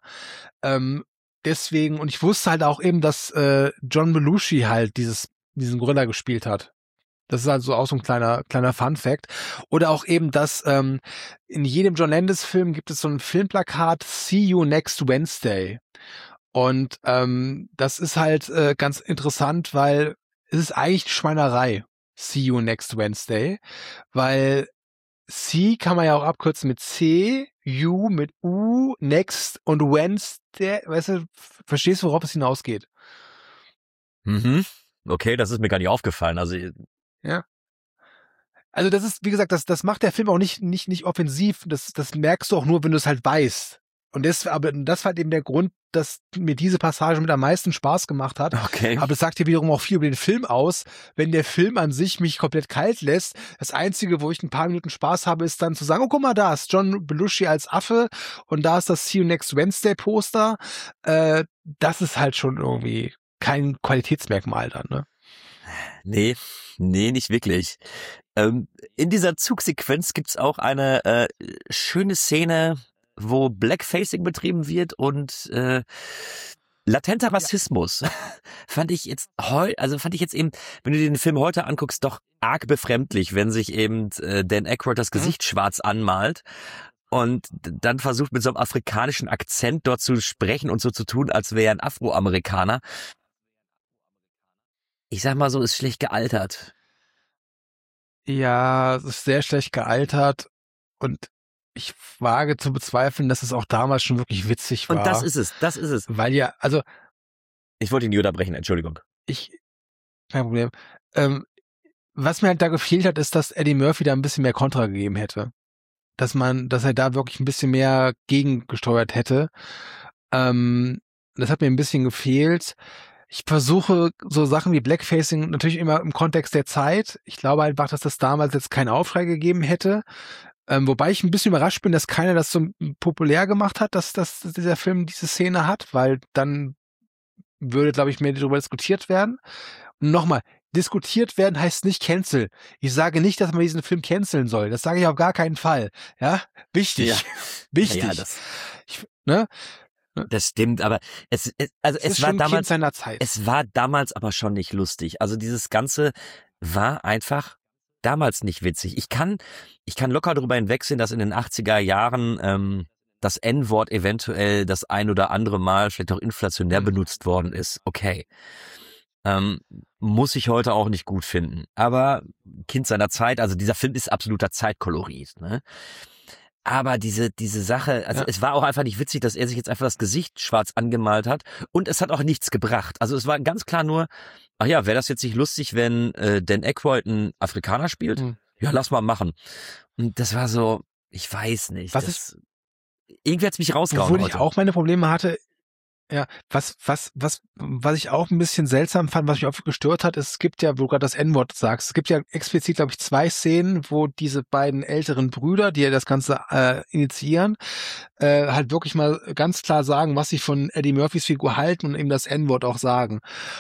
Deswegen, und ich wusste halt auch eben, dass John Belushi halt diesen Gorilla gespielt hat. Das ist also auch so ein kleiner Fun-Fact. Oder auch eben, dass in jedem John Landis-Film gibt es so ein Filmplakat, See You Next Wednesday. Und das ist halt ganz interessant, weil es ist eigentlich Schweinerei, See You Next Wednesday. Weil See kann man ja auch abkürzen mit C, U mit U, Next und Wednesday. Weißt du, verstehst du, worauf es hinausgeht? Mhm. Okay, das ist mir gar nicht aufgefallen. Also Ja. Also das ist, wie gesagt, das macht der Film auch nicht offensiv. Das merkst du auch nur, wenn du es halt weißt. Und das war halt eben der Grund, dass mir diese Passage mit am meisten Spaß gemacht hat. Okay. Aber das sagt ja wiederum auch viel über den Film aus. Wenn der Film an sich mich komplett kalt lässt, das Einzige, wo ich ein paar Minuten Spaß habe, ist dann zu sagen, oh, guck mal, da ist John Belushi als Affe und da ist das See You Next Wednesday Poster. Das ist halt schon irgendwie kein Qualitätsmerkmal dann, ne? Nee, nicht wirklich. In dieser Zugsequenz gibt's auch eine schöne Szene, wo Blackfacing betrieben wird und latenter Rassismus. Fand ich jetzt eben, wenn du dir den Film heute anguckst, doch arg befremdlich, wenn sich eben Dan Aykroyd das Gesicht schwarz anmalt und dann versucht mit so einem afrikanischen Akzent dort zu sprechen und so zu tun, als wäre er ein Afroamerikaner. Ich sag mal so, ist schlecht gealtert. Ja, es ist sehr schlecht gealtert und ich wage zu bezweifeln, dass es auch damals schon wirklich witzig war. Und das ist es. Weil ja, also Ich wollte ihn nie unterbrechen, Entschuldigung. kein Problem. Was mir halt da gefehlt hat, ist, dass Eddie Murphy da ein bisschen mehr Kontra gegeben hätte. Dass er da wirklich ein bisschen mehr gegengesteuert hätte. Das hat mir ein bisschen gefehlt. Ich versuche so Sachen wie Blackfacing natürlich immer im Kontext der Zeit. Ich glaube einfach, dass das damals jetzt keinen Aufschrei gegeben hätte. Wobei ich ein bisschen überrascht bin, dass keiner das so populär gemacht hat, dass dieser Film diese Szene hat, weil dann würde, glaube ich, mehr darüber diskutiert werden. Und nochmal, diskutiert werden heißt nicht cancel. Ich sage nicht, dass man diesen Film canceln soll. Das sage ich auf gar keinen Fall. Ja, wichtig. Ja. Wichtig. Ja, das stimmt, aber es war damals seiner Zeit. Es war damals aber schon nicht lustig. Also dieses Ganze war einfach damals nicht witzig. Ich kann locker darüber hinwegsehen, dass in den 80er Jahren das N-Wort eventuell das ein oder andere Mal vielleicht auch inflationär benutzt worden ist, okay. Muss ich heute auch nicht gut finden. Aber Kind seiner Zeit, also dieser Film ist absoluter Zeitkolorit, ne? Aber diese Sache, also es war auch einfach nicht witzig, dass er sich jetzt einfach das Gesicht schwarz angemalt hat und es hat auch nichts gebracht. Also es war ganz klar nur, ach ja, wäre das jetzt nicht lustig, wenn Dan Aykroyd einen Afrikaner spielt? Ja, lass mal machen. Und das war so, ich weiß nicht. Irgendwie hat's mich rausgehauen Obwohl heute. ich auch meine Probleme hatte. Ja, was ich auch ein bisschen seltsam fand, was mich auch gestört hat, es gibt ja, wo du gerade das N-Wort sagst, es gibt ja explizit, glaube ich, 2 Szenen, wo diese beiden älteren Brüder, die ja das Ganze initiieren, halt wirklich mal ganz klar sagen, was sie von Eddie Murphys Figur halten und ihm das N-Wort auch sagen.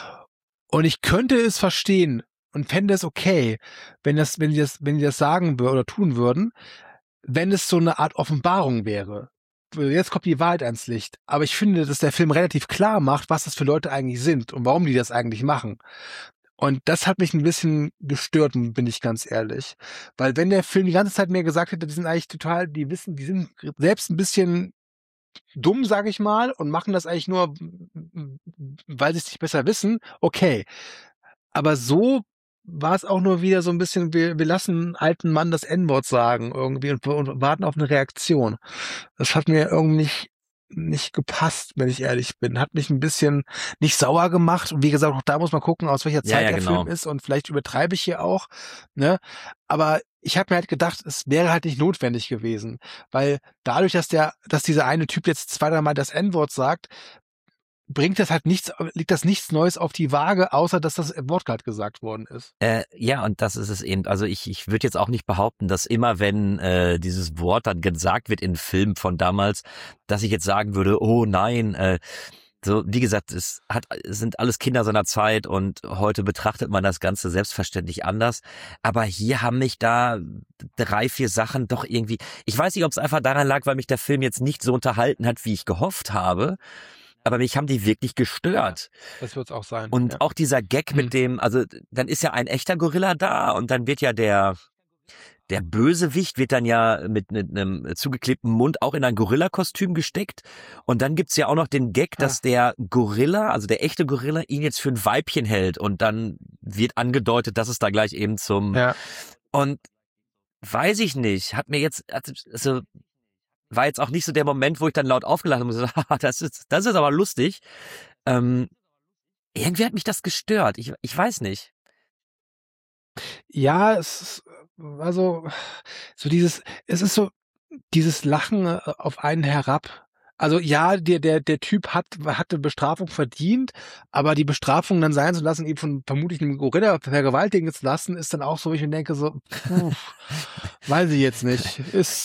Und ich könnte es verstehen und fände es okay, wenn die das sagen würden oder tun würden, wenn es so eine Art Offenbarung wäre. Jetzt kommt die Wahrheit ans Licht. Aber ich finde, dass der Film relativ klar macht, was das für Leute eigentlich sind und warum die das eigentlich machen. Und das hat mich ein bisschen gestört, bin ich ganz ehrlich. Weil wenn der Film die ganze Zeit mir gesagt hätte, die sind eigentlich total, die sind selbst ein bisschen dumm, sage ich mal, und machen das eigentlich nur, weil sie es nicht besser wissen, okay. Aber so war es auch nur wieder so ein bisschen, wir lassen einen alten Mann das N-Wort sagen irgendwie und warten auf eine Reaktion. Das hat mir irgendwie nicht gepasst, wenn ich ehrlich bin. Hat mich ein bisschen nicht sauer gemacht. Und wie gesagt, auch da muss man gucken, aus welcher Zeit der Film ist. Und vielleicht übertreibe ich hier auch. Ne? Aber ich habe mir halt gedacht, es wäre halt nicht notwendig gewesen. Weil dadurch, dass dieser eine Typ jetzt 2, 3 Mal das N-Wort sagt, liegt das nichts Neues auf die Waage, außer dass das Wort gerade gesagt worden ist. Ja, und das ist es eben. Also ich würde jetzt auch nicht behaupten, dass immer, wenn dieses Wort dann gesagt wird in Filmen von damals, dass ich jetzt sagen würde, oh nein, so wie gesagt, es sind alles Kinder seiner Zeit und heute betrachtet man das Ganze selbstverständlich anders. Aber hier haben mich da 3, 4 Sachen doch irgendwie, ich weiß nicht, ob es einfach daran lag, weil mich der Film jetzt nicht so unterhalten hat, wie ich gehofft habe. Aber mich haben die wirklich gestört. Das wird's auch sein. Und auch dieser Gag mit dem, also dann ist ja ein echter Gorilla da und dann wird ja der Bösewicht wird dann ja mit einem zugeklebten Mund auch in ein Gorilla-Kostüm gesteckt. Und dann gibt's ja auch noch den Gag, dass der Gorilla, also der echte Gorilla, ihn jetzt für ein Weibchen hält. Und dann wird angedeutet, dass es da gleich eben und weiß ich nicht, hat mir jetzt, also war jetzt auch nicht so der Moment, wo ich dann laut aufgelacht habe und so, das ist aber lustig. Irgendwie hat mich das gestört. Ich weiß nicht. Ja, es ist so dieses Lachen auf einen herab. Also ja, der Typ hatte Bestrafung verdient, aber die Bestrafung dann sein zu lassen, eben von vermutlich einem Gorilla vergewaltigen zu lassen, ist dann auch so, wie ich mir denke, so, weiß ich jetzt nicht.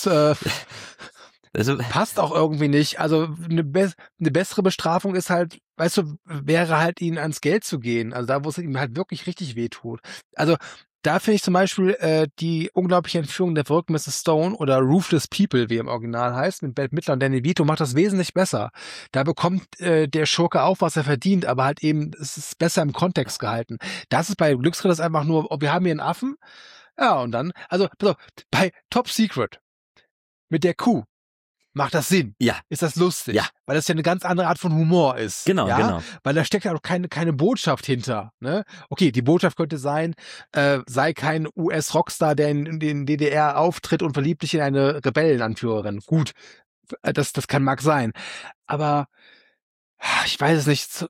Passt auch irgendwie nicht. Also eine bessere Bestrafung ist halt, weißt du, wäre halt ihnen ans Geld zu gehen. Also da, wo es ihm halt wirklich richtig wehtut. Also da finde ich zum Beispiel die unglaubliche Entführung der verrückten Mrs. Stone oder Ruthless People, wie im Original heißt, mit Bette Midler und Danny Vito, macht das wesentlich besser. Da bekommt der Schurke auch, was er verdient, aber halt eben, es ist besser im Kontext gehalten. Das ist bei Glücksritter einfach nur, wir haben hier einen Affen. Ja, und dann, also pass auf, bei Top Secret mit der Kuh, macht das Sinn? Ja. Ist das lustig? Ja. Weil das ja eine ganz andere Art von Humor ist. Genau, ja? genau. Weil da steckt ja auch keine Botschaft hinter. Ne? Okay, die Botschaft könnte sein, sei kein US-Rockstar, der in den DDR auftritt und verliebt dich in eine Rebellenanführerin. Gut, das mag sein. Aber ich weiß es nicht.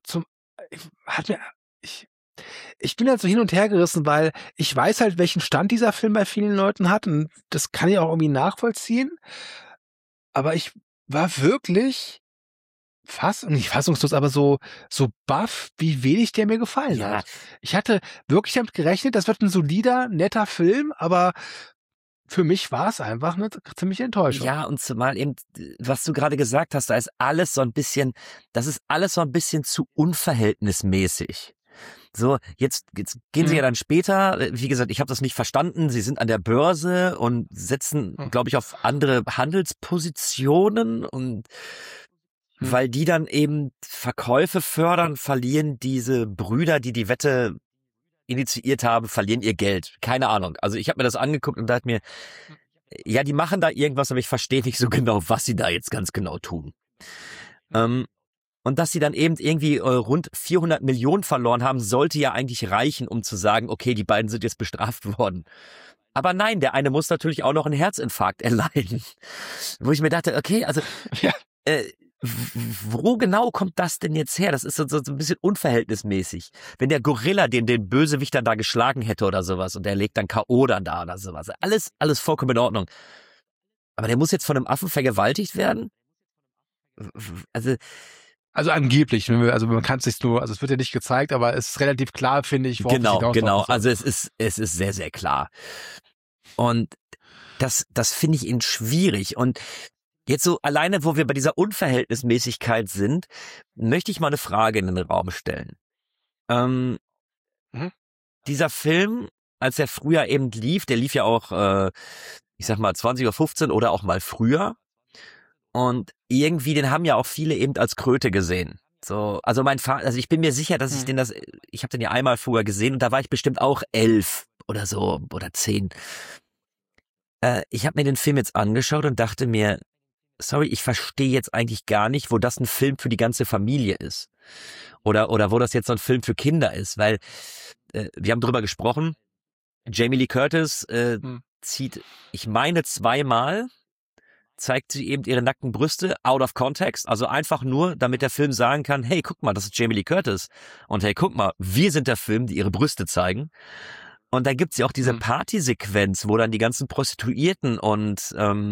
Ich bin halt so hin und her gerissen, weil ich weiß halt, welchen Stand dieser Film bei vielen Leuten hat und das kann ich auch irgendwie nachvollziehen. Aber ich war wirklich nicht fassungslos, aber so baff, wie wenig der mir gefallen hat. Ich hatte wirklich damit gerechnet, das wird ein solider, netter Film, aber für mich war es einfach eine ziemliche Enttäuschung. Ja, und zumal eben, was du gerade gesagt hast, das ist alles so ein bisschen zu unverhältnismäßig. So, jetzt gehen sie ja dann später, wie gesagt, ich habe das nicht verstanden, sie sind an der Börse und setzen, glaube ich, auf andere Handelspositionen und weil die dann eben Verkäufe fördern, verlieren diese Brüder, die die Wette initiiert haben, verlieren ihr Geld. Keine Ahnung. Also ich habe mir das angeguckt und dachte mir, ja, die machen da irgendwas, aber ich verstehe nicht so genau, was sie da jetzt ganz genau tun. Und dass sie dann eben irgendwie rund 400 Millionen verloren haben, sollte ja eigentlich reichen, um zu sagen, okay, die beiden sind jetzt bestraft worden. Aber nein, der eine muss natürlich auch noch einen Herzinfarkt erleiden. Wo ich mir dachte, okay, also Ja. wo genau kommt das denn jetzt her? Das ist so ein bisschen unverhältnismäßig. Wenn der Gorilla den Bösewicht dann da geschlagen hätte oder sowas und der legt dann K.O. dann da oder sowas. Alles vollkommen in Ordnung. Aber der muss jetzt von einem Affen vergewaltigt werden? Also angeblich, also man kann es nicht nur, also es wird ja nicht gezeigt, aber es ist relativ klar, finde ich, worauf es hinauslaufen Genau. soll. Also es ist sehr, sehr klar. Und das finde ich ihn schwierig. Und jetzt so alleine, wo wir bei dieser Unverhältnismäßigkeit sind, möchte ich mal eine Frage in den Raum stellen. Dieser Film, als er früher eben lief, der lief ja auch, ich sag mal 20:15 Uhr oder auch mal früher. Und irgendwie, den haben ja auch viele eben als Kröte gesehen. So, also mein Vater, also ich bin mir sicher, dass ich habe den ja einmal früher gesehen und da war ich bestimmt auch 11 oder so oder 10. Ich habe mir den Film jetzt angeschaut und dachte mir, sorry, ich verstehe jetzt eigentlich gar nicht, wo das ein Film für die ganze Familie ist. Oder wo das jetzt so ein Film für Kinder ist, weil wir haben drüber gesprochen, Jamie Lee Curtis zieht, ich meine 2-mal, zeigt sie eben ihre nackten Brüste out of context, also einfach nur, damit der Film sagen kann, hey, guck mal, das ist Jamie Lee Curtis. Und hey, guck mal, wir sind der Film, die ihre Brüste zeigen. Und da gibt's ja auch diese Partysequenz, wo dann die ganzen Prostituierten und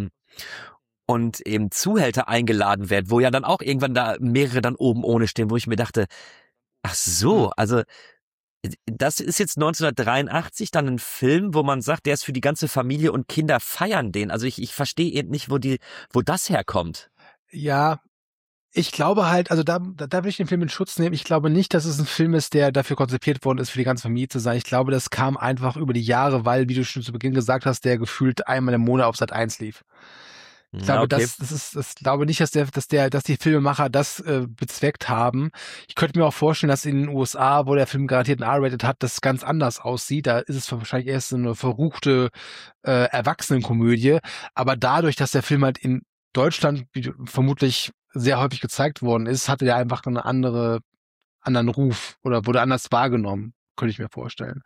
eben Zuhälter eingeladen werden, wo ja dann auch irgendwann da mehrere dann oben ohne stehen, wo ich mir dachte, ach so, also das ist jetzt 1983 dann ein Film, wo man sagt, der ist für die ganze Familie und Kinder feiern den. Also ich verstehe eben nicht, wo das herkommt. Ja, ich glaube halt, also da will ich den Film in Schutz nehmen. Ich glaube nicht, dass es ein Film ist, der dafür konzipiert worden ist, für die ganze Familie zu sein. Ich glaube, das kam einfach über die Jahre, weil, wie du schon zu Beginn gesagt hast, der gefühlt einmal im Monat auf Sat.1 lief. Ich glaube, okay. das glaube nicht, dass die Filmemacher das bezweckt haben. Ich könnte mir auch vorstellen, dass in den USA, wo der Film garantiert ein R-Rated hat, das ganz anders aussieht. Da ist es wahrscheinlich erst so eine verruchte Erwachsenenkomödie. Aber dadurch, dass der Film halt in Deutschland vermutlich sehr häufig gezeigt worden ist, hatte der einfach einen anderen Ruf oder wurde anders wahrgenommen, könnte ich mir vorstellen.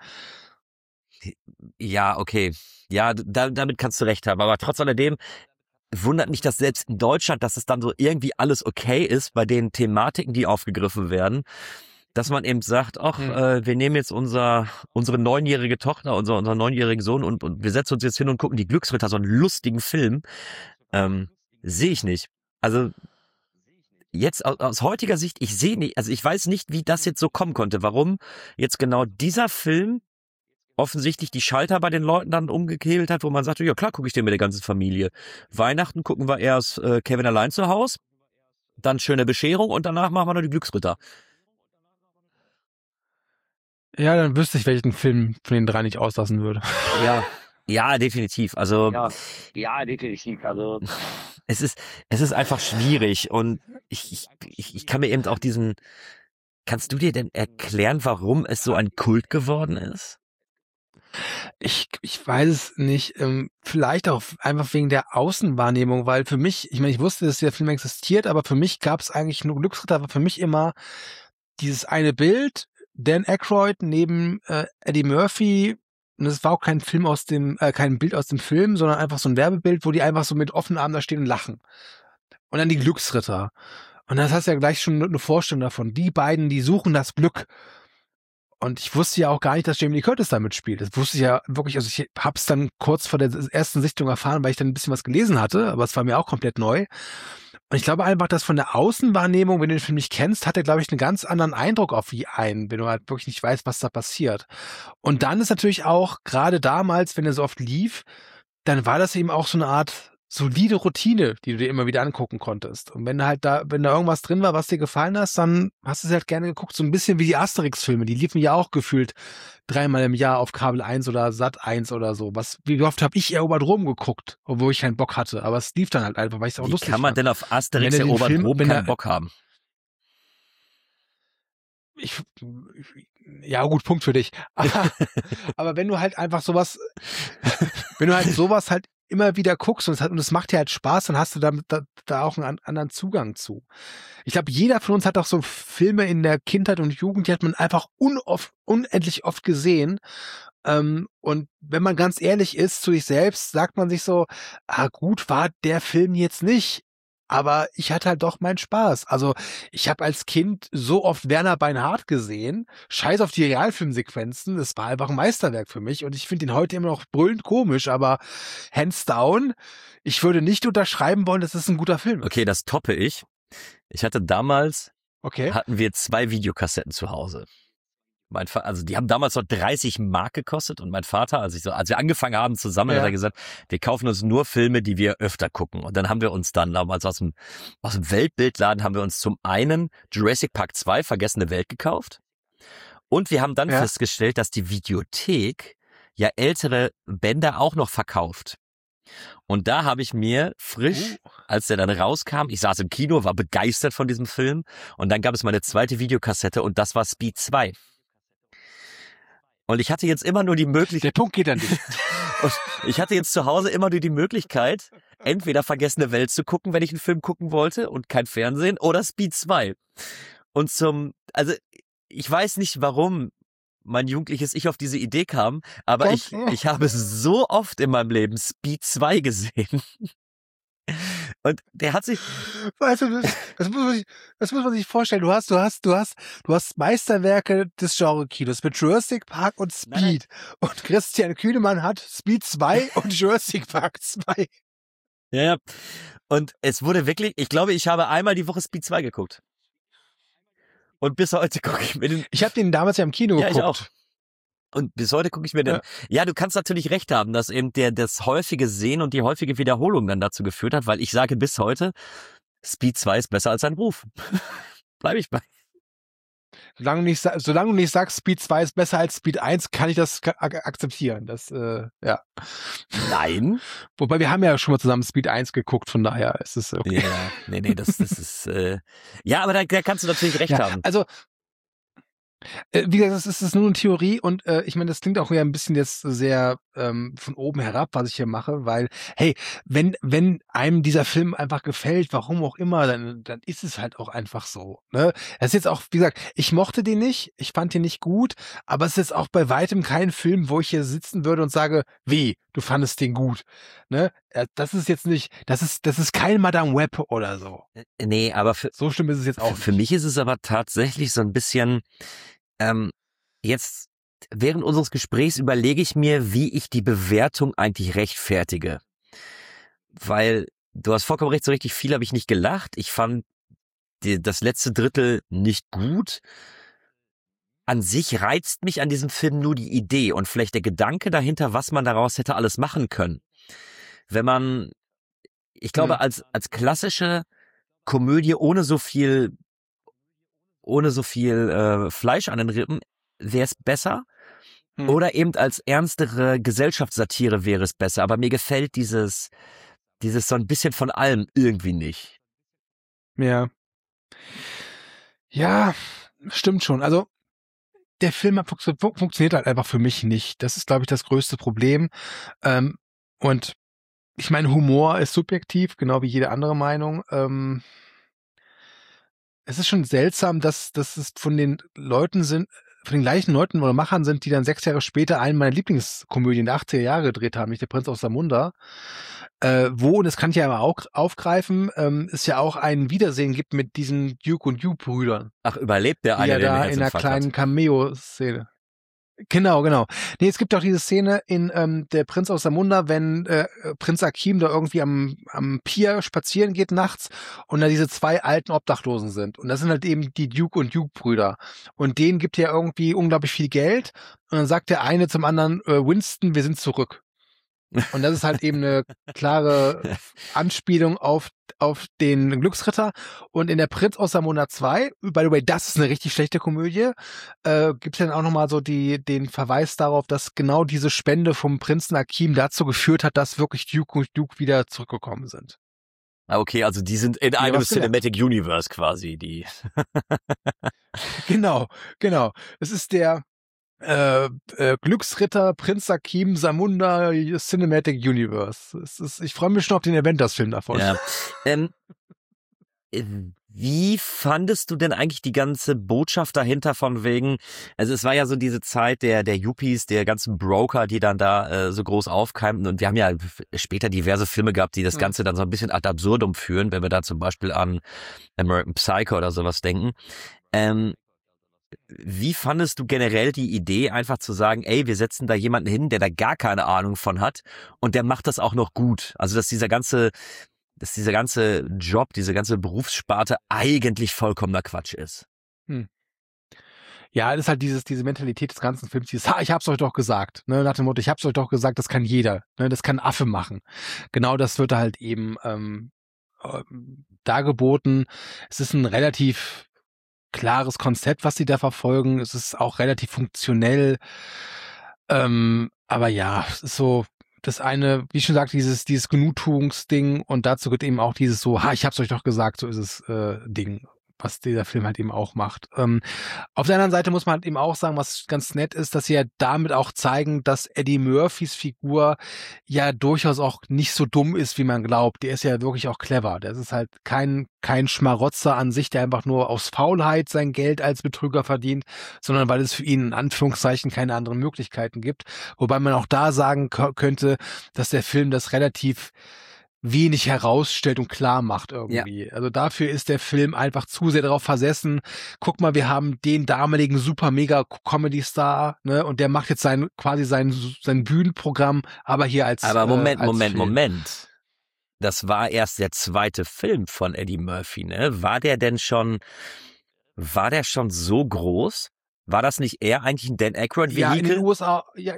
Ja, okay. Ja, damit kannst du recht haben. Aber trotz alledem wundert mich das selbst in Deutschland, dass es dann so irgendwie alles okay ist bei den Thematiken, die aufgegriffen werden, dass man eben sagt, ach, wir nehmen jetzt unsere 9-jährige Tochter, unseren 9-jährigen Sohn und wir setzen uns jetzt hin und gucken die Glücksritter, so einen lustigen Film. Sehe ich nicht. Also jetzt aus heutiger Sicht, ich sehe nicht, also ich weiß nicht, wie das jetzt so kommen konnte. Warum jetzt genau dieser Film offensichtlich die Schalter bei den Leuten dann umgekehlt hat, wo man sagte, ja klar, gucke ich den mit der ganzen Familie. Weihnachten gucken wir erst Kevin allein zu Hause, dann schöne Bescherung und danach machen wir noch die Glücksritter. Ja, dann wüsste ich, welchen Film von den 3 nicht auslassen würde. Ja, definitiv. Also Ja, definitiv. Also es ist einfach schwierig und ich kann mir eben auch kannst du dir denn erklären, warum es so ein Kult geworden ist? Ich weiß es nicht. Vielleicht auch einfach wegen der Außenwahrnehmung, weil für mich, ich meine, ich wusste, dass der Film existiert, aber für mich gab es eigentlich nur Glücksritter, war für mich immer dieses eine Bild, Dan Aykroyd neben Eddie Murphy. Und es war auch kein Bild aus dem Film, sondern einfach so ein Werbebild, wo die einfach so mit offenen Armen da stehen und lachen. Und dann die Glücksritter. Und das hast du ja gleich schon eine Vorstellung davon. Die beiden, die suchen das Glück. Und ich wusste ja auch gar nicht, dass Jamie Lee Curtis da mitspielt. Das wusste ich ja wirklich, also ich hab's dann kurz vor der ersten Sichtung erfahren, weil ich dann ein bisschen was gelesen hatte, aber es war mir auch komplett neu. Und ich glaube einfach, dass von der Außenwahrnehmung, wenn du den Film nicht kennst, hat er, glaube ich, einen ganz anderen Eindruck auf einen, wenn du halt wirklich nicht weißt, was da passiert. Und dann ist natürlich auch, gerade damals, wenn er so oft lief, dann war das eben auch so eine Art solide Routine, die du dir immer wieder angucken konntest. Und wenn da irgendwas drin war, was dir gefallen hat, dann hast du es halt gerne geguckt. So ein bisschen wie die Asterix-Filme, die liefen ja auch gefühlt 3-mal im Jahr auf Kabel 1 oder Sat 1 oder so. Wie oft habe ich erobert Rom geguckt, obwohl ich keinen Bock hatte. Aber es lief dann halt einfach, weil ich es auch lustig fand. Wie kann man denn auf Asterix erobert Rom keinen Bock haben? Ja, gut, Punkt für dich. Aber wenn du halt einfach sowas, halt immer wieder guckst und es macht dir halt Spaß, dann hast du da auch einen anderen Zugang zu. Ich glaube, jeder von uns hat auch so Filme in der Kindheit und Jugend, die hat man einfach unendlich oft gesehen. Und wenn man ganz ehrlich ist zu sich selbst, sagt man sich so, gut, war der Film jetzt nicht. Aber ich hatte halt doch meinen Spaß. Also ich habe als Kind so oft Werner Beinhardt gesehen. Scheiß auf die Realfilmsequenzen. Das war einfach ein Meisterwerk für mich. Und ich finde ihn heute immer noch brüllend komisch. Aber hands down, ich würde nicht unterschreiben wollen, dass es ein guter Film ist. Okay, das toppe ich. Ich hatte damals, Okay. hatten wir 2 Videokassetten zu Hause. Also die haben damals noch 30 Mark gekostet und mein Vater, als wir angefangen haben zusammen, hat er gesagt, wir kaufen uns nur Filme, die wir öfter gucken. Und dann haben wir uns dann damals aus dem Weltbildladen haben wir uns zum einen Jurassic Park 2, Vergessene Welt gekauft. Und wir haben dann festgestellt, dass die Videothek ja ältere Bänder auch noch verkauft. Und da habe ich mir frisch, als der dann rauskam, ich saß im Kino, war begeistert von diesem Film und dann gab es meine zweite Videokassette und das war Speed 2. Und ich hatte jetzt immer nur die Möglichkeit. Der Punkt geht an dich. Und ich hatte jetzt zu Hause immer nur die Möglichkeit, entweder Vergessene Welt zu gucken, wenn ich einen Film gucken wollte und kein Fernsehen, oder Speed 2. Und also ich weiß nicht, warum mein jugendliches Ich auf diese Idee kam, aber ich habe so oft in meinem Leben Speed 2 gesehen. Und der hat sich... Weißt du, das muss man sich vorstellen. Du hast Meisterwerke des Genre-Kinos mit Jurassic Park und Speed. Nein. Und Christian Kühnemann hat Speed 2 und Jurassic Park 2. Ja. Und es wurde wirklich, ich glaube, ich habe einmal die Woche Speed 2 geguckt. Und bis heute gucke ich mir den... Ich habe den damals ja im Kino geguckt. Ja, ich auch. Und bis heute gucke ich mir den... Ja, du kannst natürlich recht haben, dass eben das häufige Sehen und die häufige Wiederholung dann dazu geführt hat, weil ich sage bis heute, Speed 2 ist besser als ein Ruf. Bleib ich bei. Solange du nicht sagst, Speed 2 ist besser als Speed 1, kann ich das akzeptieren. Ja. Nein. Wobei wir haben ja schon mal zusammen Speed 1 geguckt, von daher ist es okay. Ja, nee, das ist... Ja, aber da kannst du natürlich recht haben. Also, wie gesagt, das ist nur eine Theorie und ich meine, das klingt auch wieder ein bisschen jetzt sehr von oben herab, was ich hier mache, weil, hey, wenn einem dieser Film einfach gefällt, warum auch immer, dann ist es halt auch einfach so. Ne? Es ist jetzt auch, wie gesagt, ich mochte den nicht, ich fand den nicht gut, aber es ist jetzt auch bei weitem kein Film, wo ich hier sitzen würde und sage, wie, du fandest den gut. Ne? Das ist jetzt nicht, das ist kein Madame Web oder so. Nee, aber so schlimm ist es jetzt auch. Für mich ist es aber tatsächlich so ein bisschen, jetzt während unseres Gesprächs überlege ich mir, wie ich die Bewertung eigentlich rechtfertige. Weil du hast vollkommen recht, so richtig viel habe ich nicht gelacht. Ich fand das letzte Drittel nicht gut. An sich reizt mich an diesem Film nur die Idee und vielleicht der Gedanke dahinter, was man daraus hätte alles machen können. Wenn man, ich glaube, als klassische Komödie ohne so viel Fleisch an den Rippen wäre es besser. Oder eben als ernstere Gesellschaftssatire wäre es besser. Aber mir gefällt dieses so ein bisschen von allem irgendwie nicht. Ja. Ja, stimmt schon. Also der Film funktioniert halt einfach für mich nicht. Das ist, glaube ich, das größte Problem. Und ich meine, Humor ist subjektiv, genau wie jede andere Meinung. Es ist schon seltsam, dass es von den gleichen Leuten oder Machern sind, die dann 6 Jahre später einen meiner Lieblingskomödien der 80er Jahre gedreht haben, nicht Der Prinz aus Zamunda, wo, und das kann ich ja immer auch aufgreifen, es ja auch ein Wiedersehen gibt mit diesen Duke und Duke-Brüdern. Ach, überlebt der eine, der da in einer kleinen Cameo-Szene. Genau. Nee, es gibt auch diese Szene in Der Prinz aus Zamunda, wenn Prinz Akim da irgendwie am Pier spazieren geht nachts und da diese 2 alten Obdachlosen sind. Und das sind halt eben die Duke und Duke-Brüder. Und denen gibt er irgendwie unglaublich viel Geld. Und dann sagt der eine zum anderen, Winston, wir sind zurück. Und das ist halt eben eine klare Anspielung auf den Glücksritter. Und in Der Prinz aus Zamunda 2, by the way, das ist eine richtig schlechte Komödie, gibt es dann auch nochmal so den Verweis darauf, dass genau diese Spende vom Prinzen Akim dazu geführt hat, dass wirklich Duke und Duke wieder zurückgekommen sind. Okay, also die sind in einem Cinematic Universe quasi, die. Genau. Es ist Glücksritter, Prinz Hakim, Samunda, Cinematic Universe. Ich freue mich schon auf den Avengers-Film davon. Ja. Wie fandest du denn eigentlich die ganze Botschaft dahinter von wegen, also es war ja so diese Zeit der Yuppies, der ganzen Broker, die dann da so groß aufkeimten, und wir haben ja später diverse Filme gehabt, die das Ganze dann so ein bisschen ad absurdum führen, wenn wir da zum Beispiel an American Psycho oder sowas denken. Wie fandest du generell die Idee, einfach zu sagen, ey, wir setzen da jemanden hin, der da gar keine Ahnung von hat und der macht das auch noch gut? Also dass dieser ganze Job, diese ganze Berufssparte eigentlich vollkommener Quatsch ist. Ja, das ist halt diese Mentalität des ganzen Films, ich hab's euch doch gesagt, ne, nach dem Motto, ich hab's euch doch gesagt, das kann jeder, ne, das kann ein Affe machen. Genau das wird halt eben dargeboten. Es ist ein relativ klares Konzept, was sie da verfolgen. Es ist auch relativ funktionell. Aber ja, es ist so das eine, wie schon gesagt, dieses Genugtuungsding, und dazu gehört eben auch dieses so, ich hab's euch doch gesagt, so ist es Ding, was dieser Film halt eben auch macht. Auf der anderen Seite muss man halt eben auch sagen, was ganz nett ist, dass sie ja damit auch zeigen, dass Eddie Murphys Figur ja durchaus auch nicht so dumm ist, wie man glaubt. Der ist ja wirklich auch clever. Das ist halt kein Schmarotzer an sich, der einfach nur aus Faulheit sein Geld als Betrüger verdient, sondern weil es für ihn in Anführungszeichen keine anderen Möglichkeiten gibt. Wobei man auch da sagen könnte, dass der Film das relativ wenig herausstellt und klar macht irgendwie. Ja. Also dafür ist der Film einfach zu sehr darauf versessen. Guck mal, wir haben den damaligen super mega Comedy-Star, ne, und der macht jetzt sein Bühnenprogramm, aber hier als Aber Moment. Das war erst der zweite Film von Eddie Murphy, ne? War der schon so groß? War das nicht eher eigentlich ein Dan Aykroyd-Vehikel? Ja, in den USA, ja.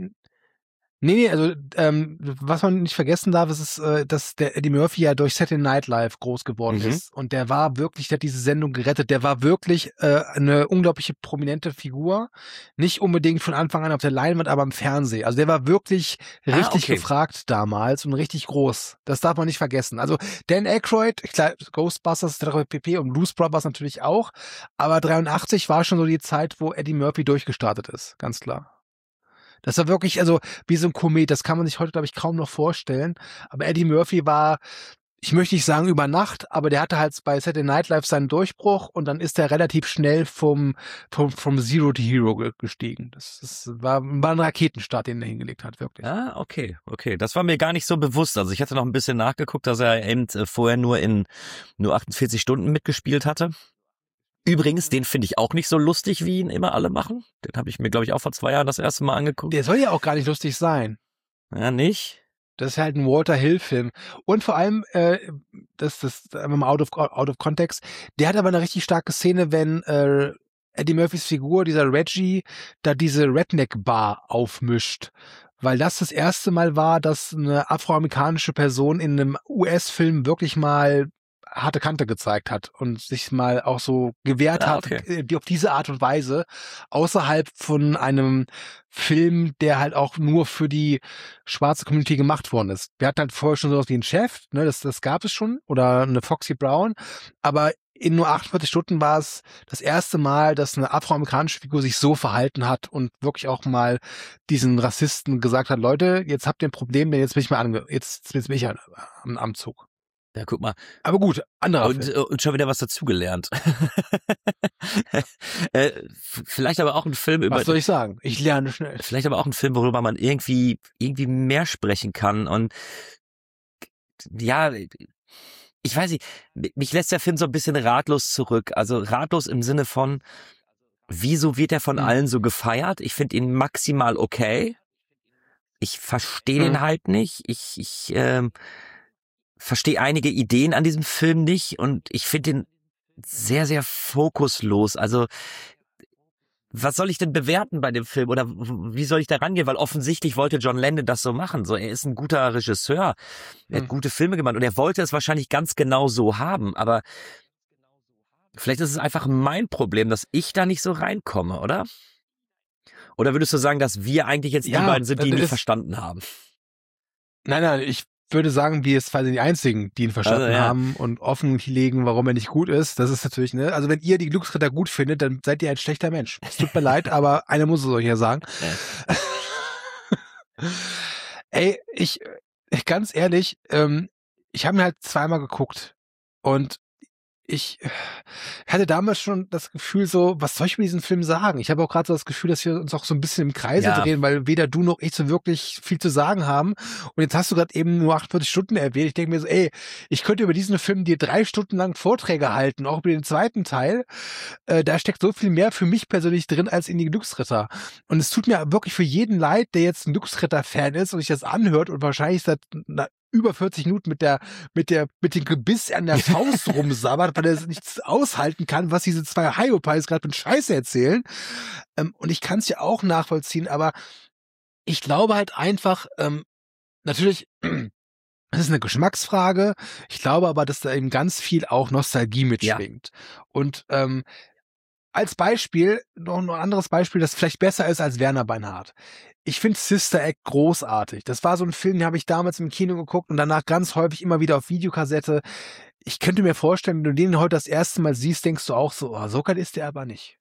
Nee, also was man nicht vergessen darf, ist, dass der Eddie Murphy ja durch Saturday Night Live groß geworden ist. Und der war wirklich, der hat diese Sendung gerettet. Der war wirklich eine unglaubliche prominente Figur. Nicht unbedingt von Anfang an auf der Leinwand, aber im Fernsehen. Also der war wirklich richtig gefragt damals und richtig groß. Das darf man nicht vergessen. Also Dan Aykroyd, klar, Ghostbusters, pp. Und Blues Brothers natürlich auch. Aber 83 war schon so die Zeit, wo Eddie Murphy durchgestartet ist. Ganz klar. Das war wirklich, also wie so ein Komet, das kann man sich heute, glaube ich, kaum noch vorstellen. Aber Eddie Murphy war, ich möchte nicht sagen über Nacht, aber der hatte halt bei Saturday Night Live seinen Durchbruch, und dann ist er relativ schnell vom Zero to Hero gestiegen. Das war ein Raketenstart, den er hingelegt hat, wirklich. Ah, okay. Das war mir gar nicht so bewusst. Also ich hatte noch ein bisschen nachgeguckt, dass er eben vorher nur 48 Stunden mitgespielt hatte. Übrigens, den finde ich auch nicht so lustig, wie ihn immer alle machen. Den habe ich mir, glaube ich, auch vor 2 Jahren das erste Mal angeguckt. Der soll ja auch gar nicht lustig sein. Ja, nicht? Das ist halt ein Walter Hill-Film. Und vor allem, das einfach mal out of context, der hat aber eine richtig starke Szene, wenn Eddie Murphys Figur, dieser Reggie, da diese Redneck-Bar aufmischt. Weil das erste Mal war, dass eine afroamerikanische Person in einem US-Film wirklich mal harte Kante gezeigt hat und sich mal auch so gewehrt hat, die auf diese Art und Weise, außerhalb von einem Film, der halt auch nur für die schwarze Community gemacht worden ist. Wir hatten halt vorher schon sowas wie einen Chef, ne, das gab es schon, oder eine Foxy Brown, aber in nur 48 Stunden war es das erste Mal, dass eine afroamerikanische Figur sich so verhalten hat und wirklich auch mal diesen Rassisten gesagt hat, Leute, jetzt habt ihr ein Problem, denn jetzt bin ich am Zug. Ja, guck mal. Aber gut, anderer und schon wieder was dazugelernt. Vielleicht aber auch ein Film über... Was soll ich sagen? Ich lerne schnell. Vielleicht aber auch ein Film, worüber man irgendwie mehr sprechen kann. Und ja, ich weiß nicht, mich lässt der Film so ein bisschen ratlos zurück. Also ratlos im Sinne von, wieso wird er von allen so gefeiert? Ich finde ihn maximal okay. Ich verstehe den halt nicht. Ich verstehe einige Ideen an diesem Film nicht, und ich finde ihn sehr, sehr fokuslos. Also was soll ich denn bewerten bei dem Film, oder wie soll ich da rangehen? Weil offensichtlich wollte John Landon das so machen. So, er ist ein guter Regisseur, er hat gute Filme gemacht und er wollte es wahrscheinlich ganz genau so haben, aber vielleicht ist es einfach mein Problem, dass ich da nicht so reinkomme, oder? Oder würdest du sagen, dass wir eigentlich jetzt die beiden sind, die ihn nicht verstanden haben? Nein, ich würde sagen, wir sind quasi die Einzigen, die ihn verstanden haben und offenlegen, warum er nicht gut ist. Das ist natürlich, ne? Also wenn ihr die Glücksritter gut findet, dann seid ihr ein schlechter Mensch. Es tut mir leid, aber einer muss es euch ja sagen. Ey, ganz ehrlich, ich habe mir halt zweimal geguckt und ich hatte damals schon das Gefühl so, was soll ich über diesen Film sagen? Ich habe auch gerade so das Gefühl, dass wir uns auch so ein bisschen im Kreise drehen, weil weder du noch ich so wirklich viel zu sagen haben. Und jetzt hast du gerade eben nur 48 Stunden erwähnt. Ich denke mir so, ey, ich könnte über diesen Film dir 3 Stunden lang Vorträge halten, auch über den zweiten Teil. Da steckt so viel mehr für mich persönlich drin als in die Glücksritter. Und es tut mir wirklich für jeden leid, der jetzt ein Glücksritter-Fan ist und sich das anhört und wahrscheinlich seit über 40 Minuten mit dem Gebiss an der Faust rumsabbert, weil er es nichts aushalten kann, was diese zwei Hyopies gerade mit Scheiße erzählen. Und ich kann es ja auch nachvollziehen, aber ich glaube halt einfach, natürlich, das ist eine Geschmacksfrage. Ich glaube aber, dass da eben ganz viel auch Nostalgie mitschwingt. Und als Beispiel, noch ein anderes Beispiel, das vielleicht besser ist als Werner Beinhardt. Ich finde Sister Act großartig. Das war so ein Film, den habe ich damals im Kino geguckt und danach ganz häufig immer wieder auf Videokassette. Ich könnte mir vorstellen, wenn du den heute das erste Mal siehst, denkst du auch so, oh, so kalt ist der aber nicht.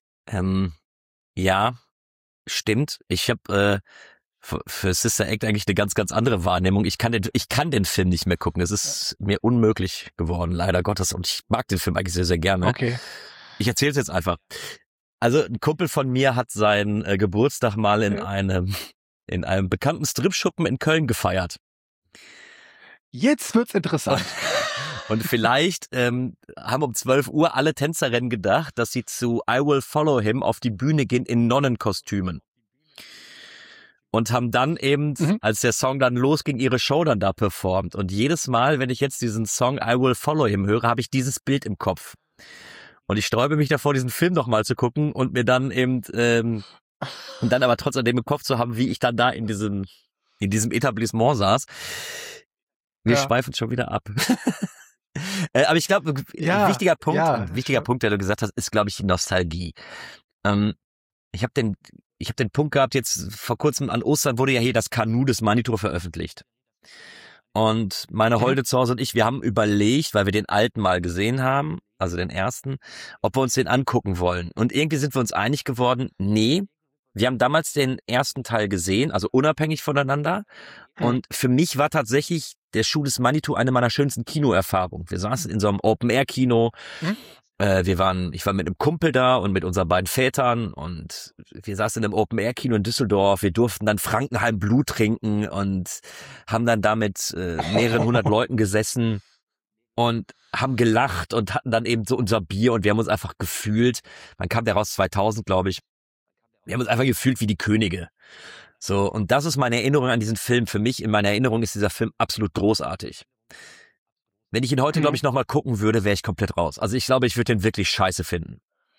Ja, stimmt. Ich habe für Sister Act eigentlich eine ganz, ganz andere Wahrnehmung. Ich kann den Film nicht mehr gucken. Es ist mir unmöglich geworden, leider Gottes. Und ich mag den Film eigentlich sehr, sehr gerne. Okay. Ich erzähle es jetzt einfach. Also ein Kumpel von mir hat seinen Geburtstag mal in einem bekannten Stripschuppen in Köln gefeiert. Jetzt wird's interessant. Und vielleicht haben um 12 Uhr alle Tänzerinnen gedacht, dass sie zu I Will Follow Him auf die Bühne gehen in Nonnenkostümen. Und haben dann eben, als der Song dann losging, ihre Show dann da performt. Und jedes Mal, wenn ich jetzt diesen Song I Will Follow Him höre, habe ich dieses Bild im Kopf. Und ich sträube mich davor, diesen Film noch mal zu gucken und mir dann eben und dann aber trotzdem im Kopf zu haben, wie ich dann da in diesem Etablissement saß. Wir schweifen schon wieder ab. Aber ich glaube, ein wichtiger Punkt, der du gesagt hast, ist, glaube ich, die Nostalgie. Ich habe den Punkt gehabt, jetzt vor kurzem an Ostern wurde ja hier das Kanu des Manitou veröffentlicht. Und meine Holde zu Hause und ich, wir haben überlegt, weil wir den alten mal gesehen haben, also den ersten, ob wir uns den angucken wollen. Und irgendwie sind wir uns einig geworden, nee, wir haben damals den ersten Teil gesehen, also unabhängig voneinander. Und für mich war tatsächlich der Schuh des Manitou eine meiner schönsten Kinoerfahrungen. Wir saßen in so einem Open-Air-Kino. Ich war mit einem Kumpel da und mit unseren beiden Vätern und wir saßen in einem Open-Air-Kino in Düsseldorf. Wir durften dann Frankenheim Blut trinken und haben dann da mit mehreren hundert Leuten gesessen und haben gelacht und hatten dann eben so unser Bier und wir haben uns einfach gefühlt, wann kam der raus? 2000, glaube ich. Wir haben uns einfach gefühlt wie die Könige. So, und das ist meine Erinnerung an diesen Film. Für mich, in meiner Erinnerung, ist dieser Film absolut großartig. Wenn ich ihn heute, glaube ich, nochmal gucken würde, wäre ich komplett raus. Also ich glaube, ich würde den wirklich scheiße finden.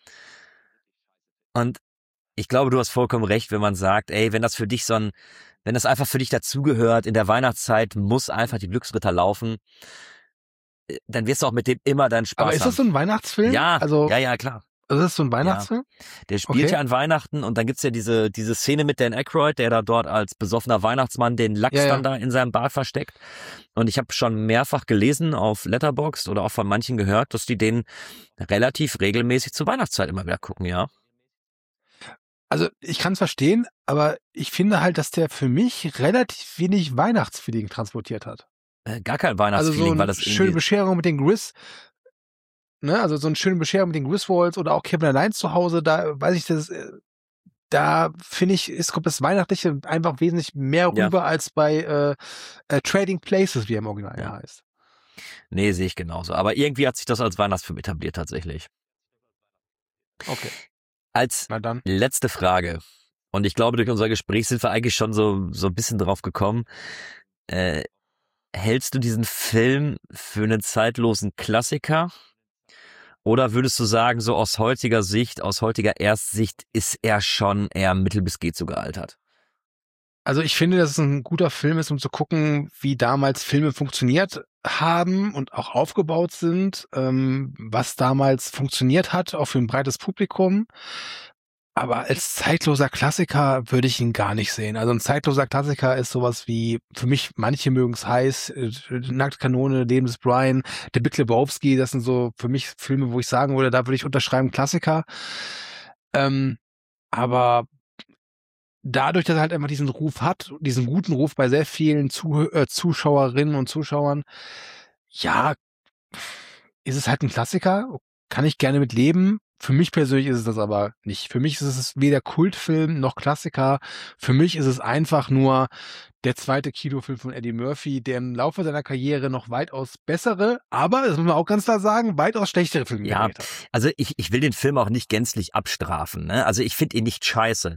Und ich glaube, du hast vollkommen recht, wenn man sagt, ey, wenn das einfach für dich dazugehört, in der Weihnachtszeit muss einfach die Glücksritter laufen, dann wirst du auch mit dem immer deinen Spaß haben. Aber ist das so ein Weihnachtsfilm? Ja, also, ja, klar. Also das ist so ein Weihnachtsfilm? Ja. Der spielt ja an Weihnachten und dann gibt's ja diese Szene mit Dan Aykroyd, der da dort als besoffener Weihnachtsmann den Lachs dann da in seinem Bart versteckt. Und ich habe schon mehrfach gelesen auf Letterboxd oder auch von manchen gehört, dass die den relativ regelmäßig zur Weihnachtszeit immer wieder gucken, ja. Also ich kann es verstehen, aber ich finde halt, dass der für mich relativ wenig Weihnachtsfeeling transportiert hat. Gar kein Weihnachtsfeeling, also so weil das schöne Bescherung mit den Gris. Ne, also so eine schöne Bescherung mit den Griswolds oder auch Kevin allein zu Hause, da weiß ich, da finde ich, kommt das Weihnachtliche einfach wesentlich mehr rüber als bei Trading Places, wie er im Original heißt. Nee, sehe ich genauso. Aber irgendwie hat sich das als Weihnachtsfilm etabliert tatsächlich. Okay. Als letzte Frage, und ich glaube, durch unser Gespräch sind wir eigentlich schon so ein bisschen drauf gekommen, hältst du diesen Film für einen zeitlosen Klassiker? Oder würdest du sagen, so aus heutiger Erstsicht ist er schon eher mittel bis geht so gealtert? Also ich finde, dass es ein guter Film ist, um zu gucken, wie damals Filme funktioniert haben und auch aufgebaut sind, was damals funktioniert hat, auch für ein breites Publikum. Aber als zeitloser Klassiker würde ich ihn gar nicht sehen. Also ein zeitloser Klassiker ist sowas wie, für mich, manche mögen es heiß, Nackte Kanone, Leben des Brian, Der Big Lebowski, das sind so für mich Filme, wo ich sagen würde, da würde ich unterschreiben Klassiker. Aber dadurch, dass er halt einfach diesen Ruf hat, diesen guten Ruf bei sehr vielen Zuschauerinnen und Zuschauern, ja, ist es halt ein Klassiker, kann ich gerne mit leben. Für mich persönlich ist es das aber nicht. Für mich ist es weder Kultfilm noch Klassiker. Für mich ist es einfach nur der zweite Kinofilm von Eddie Murphy, der im Laufe seiner Karriere noch weitaus bessere, aber, das muss man auch ganz klar sagen, weitaus schlechtere Filme gedreht hat. Also ich will den Film auch nicht gänzlich abstrafen. Ne? Also ich finde ihn nicht scheiße.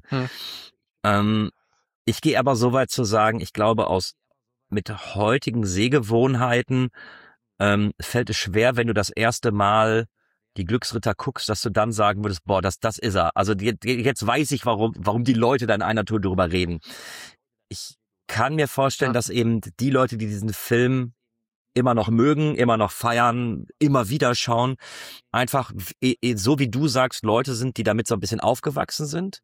Ich gehe aber so weit zu sagen, ich glaube, mit heutigen Sehgewohnheiten fällt es schwer, wenn du das erste Mal die Glücksritter guckst, dass du dann sagen würdest, boah, das ist er. Also jetzt weiß ich, warum die Leute da in einer Tour drüber reden. Ich kann mir vorstellen, dass eben die Leute, die diesen Film immer noch mögen, immer noch feiern, immer wieder schauen, einfach so wie du sagst, Leute sind, die damit so ein bisschen aufgewachsen sind.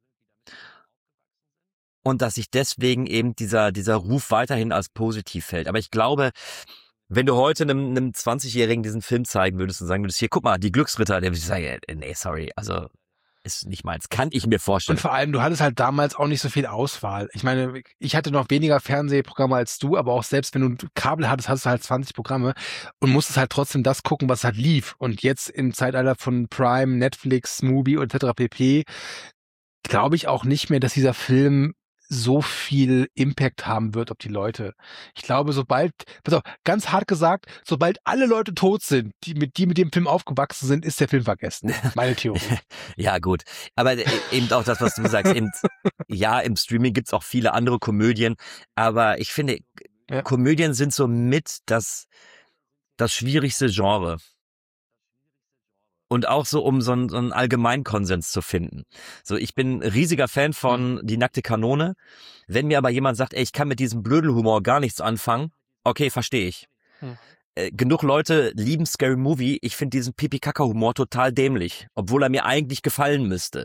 Und dass sich deswegen eben dieser Ruf weiterhin als positiv fällt. Aber ich glaube, wenn du heute einem 20-Jährigen diesen Film zeigen würdest und sagen würdest, hier, guck mal, die Glücksritter, der würde sagen, nee, sorry, also ist nicht meins. Kann ich mir vorstellen. Und vor allem, du hattest halt damals auch nicht so viel Auswahl. Ich meine, ich hatte noch weniger Fernsehprogramme als du, aber auch selbst wenn du Kabel hattest, hast du halt 20 Programme und musstest halt trotzdem das gucken, was halt lief. Und jetzt im Zeitalter von Prime, Netflix, Mubi etc. pp. glaube ich auch nicht mehr, dass dieser Film so viel Impact haben wird auf die Leute. Ich glaube, pass auf, ganz hart gesagt, sobald alle Leute tot sind, die mit dem Film aufgewachsen sind, ist der Film vergessen. Meine Theorie. Ja, gut. Aber eben auch das, was du sagst, eben, ja, im Streaming gibt's auch viele andere Komödien, aber ich finde, Komödien sind so mit das schwierigste Genre. Und auch so, um so einen Allgemeinkonsens zu finden. So, ich bin ein riesiger Fan von Die nackte Kanone. Wenn mir aber jemand sagt, ey, ich kann mit diesem Blödelhumor gar nichts anfangen, okay, verstehe ich. Genug Leute lieben Scary Movie. Ich finde diesen Pipi-Kaka-Humor total dämlich, obwohl er mir eigentlich gefallen müsste.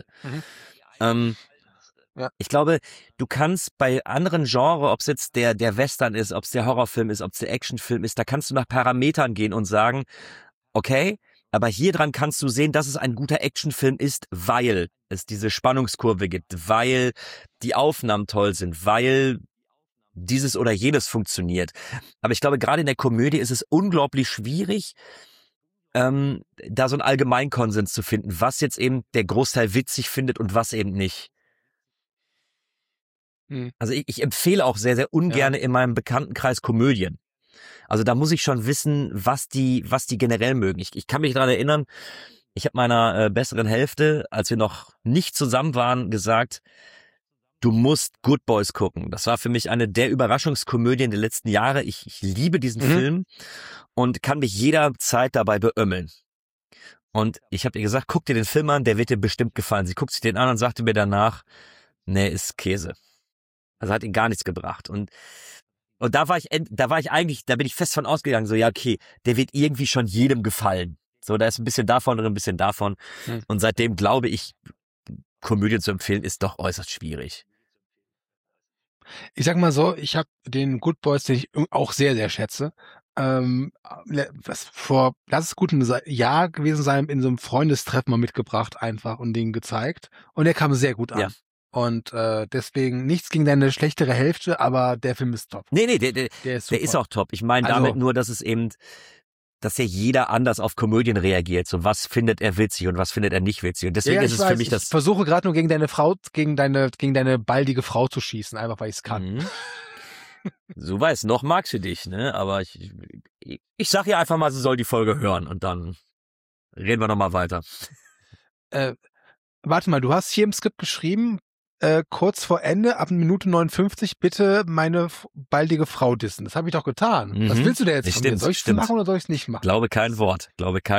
Ich glaube, du kannst bei anderen Genres, ob es jetzt der Western ist, ob es der Horrorfilm ist, ob es der Actionfilm ist, da kannst du nach Parametern gehen und sagen, okay, aber hier dran kannst du sehen, dass es ein guter Actionfilm ist, weil es diese Spannungskurve gibt, weil die Aufnahmen toll sind, weil dieses oder jenes funktioniert. Aber ich glaube, gerade in der Komödie ist es unglaublich schwierig, da so einen Allgemeinkonsens zu finden, was jetzt eben der Großteil witzig findet und was eben nicht. Also ich empfehle auch sehr, sehr ungern in meinem Bekanntenkreis Komödien. Also da muss ich schon wissen, was die generell mögen. Ich kann mich daran erinnern, ich habe meiner besseren Hälfte, als wir noch nicht zusammen waren, gesagt, du musst Good Boys gucken. Das war für mich eine der Überraschungskomödien der letzten Jahre. Ich liebe diesen Film und kann mich jederzeit dabei beömmeln. Und ich habe ihr gesagt, guck dir den Film an, der wird dir bestimmt gefallen. Sie guckt sich den an und sagte mir danach, nee, ist Käse. Also hat ihn gar nichts gebracht. Und da bin ich fest von ausgegangen, so, ja, okay, der wird irgendwie schon jedem gefallen. So, da ist ein bisschen davon drin, ein bisschen davon. Und seitdem glaube ich, Komödien zu empfehlen, ist doch äußerst schwierig. Ich sag mal so, ich habe den Good Boys, den ich auch sehr, sehr schätze, lass es gut ein Jahr gewesen sein, in so einem Freundestreffen mal mitgebracht einfach und den gezeigt. Und der kam sehr gut an. Ja. Und deswegen nichts gegen deine schlechtere Hälfte, aber der Film ist top. Nee, der ist auch top. Ich meine damit nur, dass es eben, dass ja jeder anders auf Komödien reagiert. So, was findet er witzig und was findet er nicht witzig. Und deswegen ist es für mich das. Ich versuche gerade nur gegen deine Frau, gegen deine baldige Frau zu schießen, einfach weil ich es kann. So weiß, noch magst du dich, ne? Aber ich sag ihr einfach mal, sie soll die Folge hören und dann reden wir nochmal weiter. Warte mal, du hast hier im Skript geschrieben, kurz vor Ende, ab Minute 59, bitte meine baldige Frau dissen. Das habe ich doch getan. Was willst du denn jetzt von mir? Soll ich es machen oder soll ich es nicht machen? Glaube kein Wort.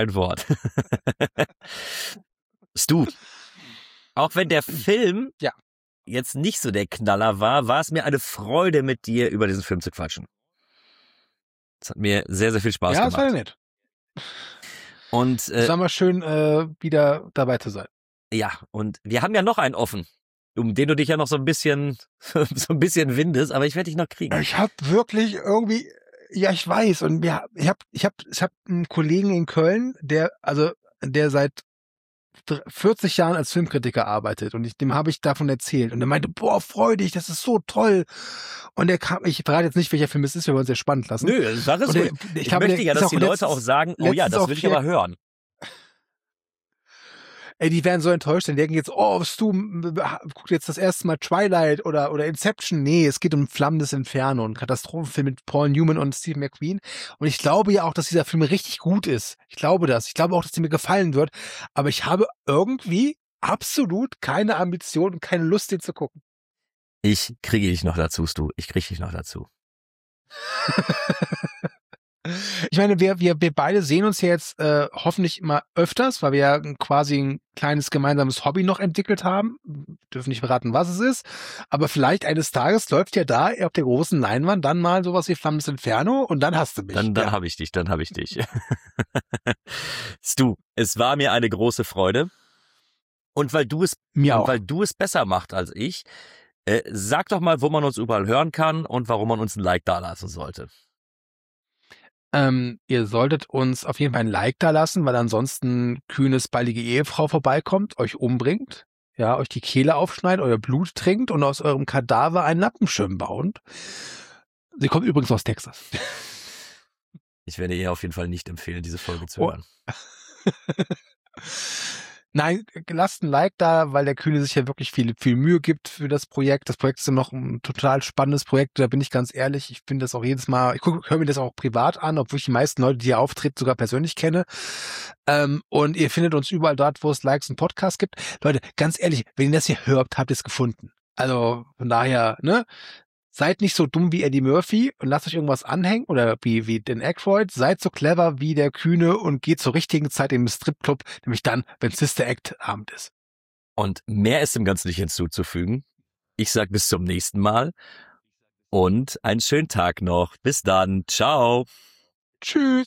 Stu, auch wenn der Film jetzt nicht so der Knaller war es mir eine Freude, mit dir über diesen Film zu quatschen. Das hat mir sehr, sehr viel Spaß gemacht. Ja, das war ja nett. Und es war mal schön, wieder dabei zu sein. Ja, und wir haben ja noch einen offen, um den du dich ja noch so ein bisschen windest, aber ich werde dich noch kriegen. Ich habe wirklich irgendwie, ja, ich weiß, und ich hab einen Kollegen in Köln, der seit 40 Jahren als Filmkritiker arbeitet, und dem habe ich davon erzählt, und er meinte, boah, freu dich, das ist so toll. Und ich verrate jetzt nicht, welcher Film es ist, wir wollen es ja spannend lassen. Nö, sag es ruhig. Ich möchte ja, dass die Leute auch sagen, oh ja, das will ich aber hören. Ey, die werden so enttäuscht, dann denken jetzt, oh, Stu, guck jetzt das erste Mal Twilight oder Inception. Nee, es geht um Flammendes Inferno, ein Katastrophenfilm mit Paul Newman und Steve McQueen. Und ich glaube ja auch, dass dieser Film richtig gut ist. Ich glaube das. Ich glaube auch, dass der mir gefallen wird. Aber ich habe irgendwie absolut keine Ambition und keine Lust, den zu gucken. Ich kriege dich noch dazu, Stu. Ich kriege dich noch dazu. Ich meine, wir beide sehen uns ja jetzt hoffentlich immer öfters, weil wir ja quasi ein kleines gemeinsames Hobby noch entwickelt haben. Wir dürfen nicht verraten, was es ist. Aber vielleicht eines Tages läuft ja da auf der großen Leinwand dann mal sowas wie Flammendes Inferno, und dann hast du mich. Dann habe ich dich. Stu, es war mir eine große Freude. Und weil du es besser machst als ich, sag doch mal, wo man uns überall hören kann und warum man uns ein Like dalassen sollte. Ihr solltet uns auf jeden Fall ein Like da lassen, weil ansonsten kühnes, baldige Ehefrau vorbeikommt, euch umbringt, ja, euch die Kehle aufschneidet, euer Blut trinkt und aus eurem Kadaver einen Lappenschirm baut. Sie kommt übrigens aus Texas. Ich werde ihr auf jeden Fall nicht empfehlen, diese Folge zu hören. Nein, lasst ein Like da, weil der Kühne sich ja wirklich viel Mühe gibt für das Projekt. Das Projekt ist ja noch ein total spannendes Projekt, da bin ich ganz ehrlich. Ich finde das auch jedes Mal, ich höre mir das auch privat an, obwohl ich die meisten Leute, die hier auftreten, sogar persönlich kenne. Und ihr findet uns überall dort, wo es Likes und Podcasts gibt. Leute, ganz ehrlich, wenn ihr das hier hört, habt ihr es gefunden. Also von daher, ne? Seid nicht so dumm wie Eddie Murphy und lasst euch irgendwas anhängen, oder wie Dan Aykroyd. Seid so clever wie der Kühne und geht zur richtigen Zeit im Stripclub, nämlich dann, wenn Sister Act Abend ist. Und mehr ist dem Ganzen nicht hinzuzufügen. Ich sag bis zum nächsten Mal und einen schönen Tag noch. Bis dann. Ciao. Tschüss.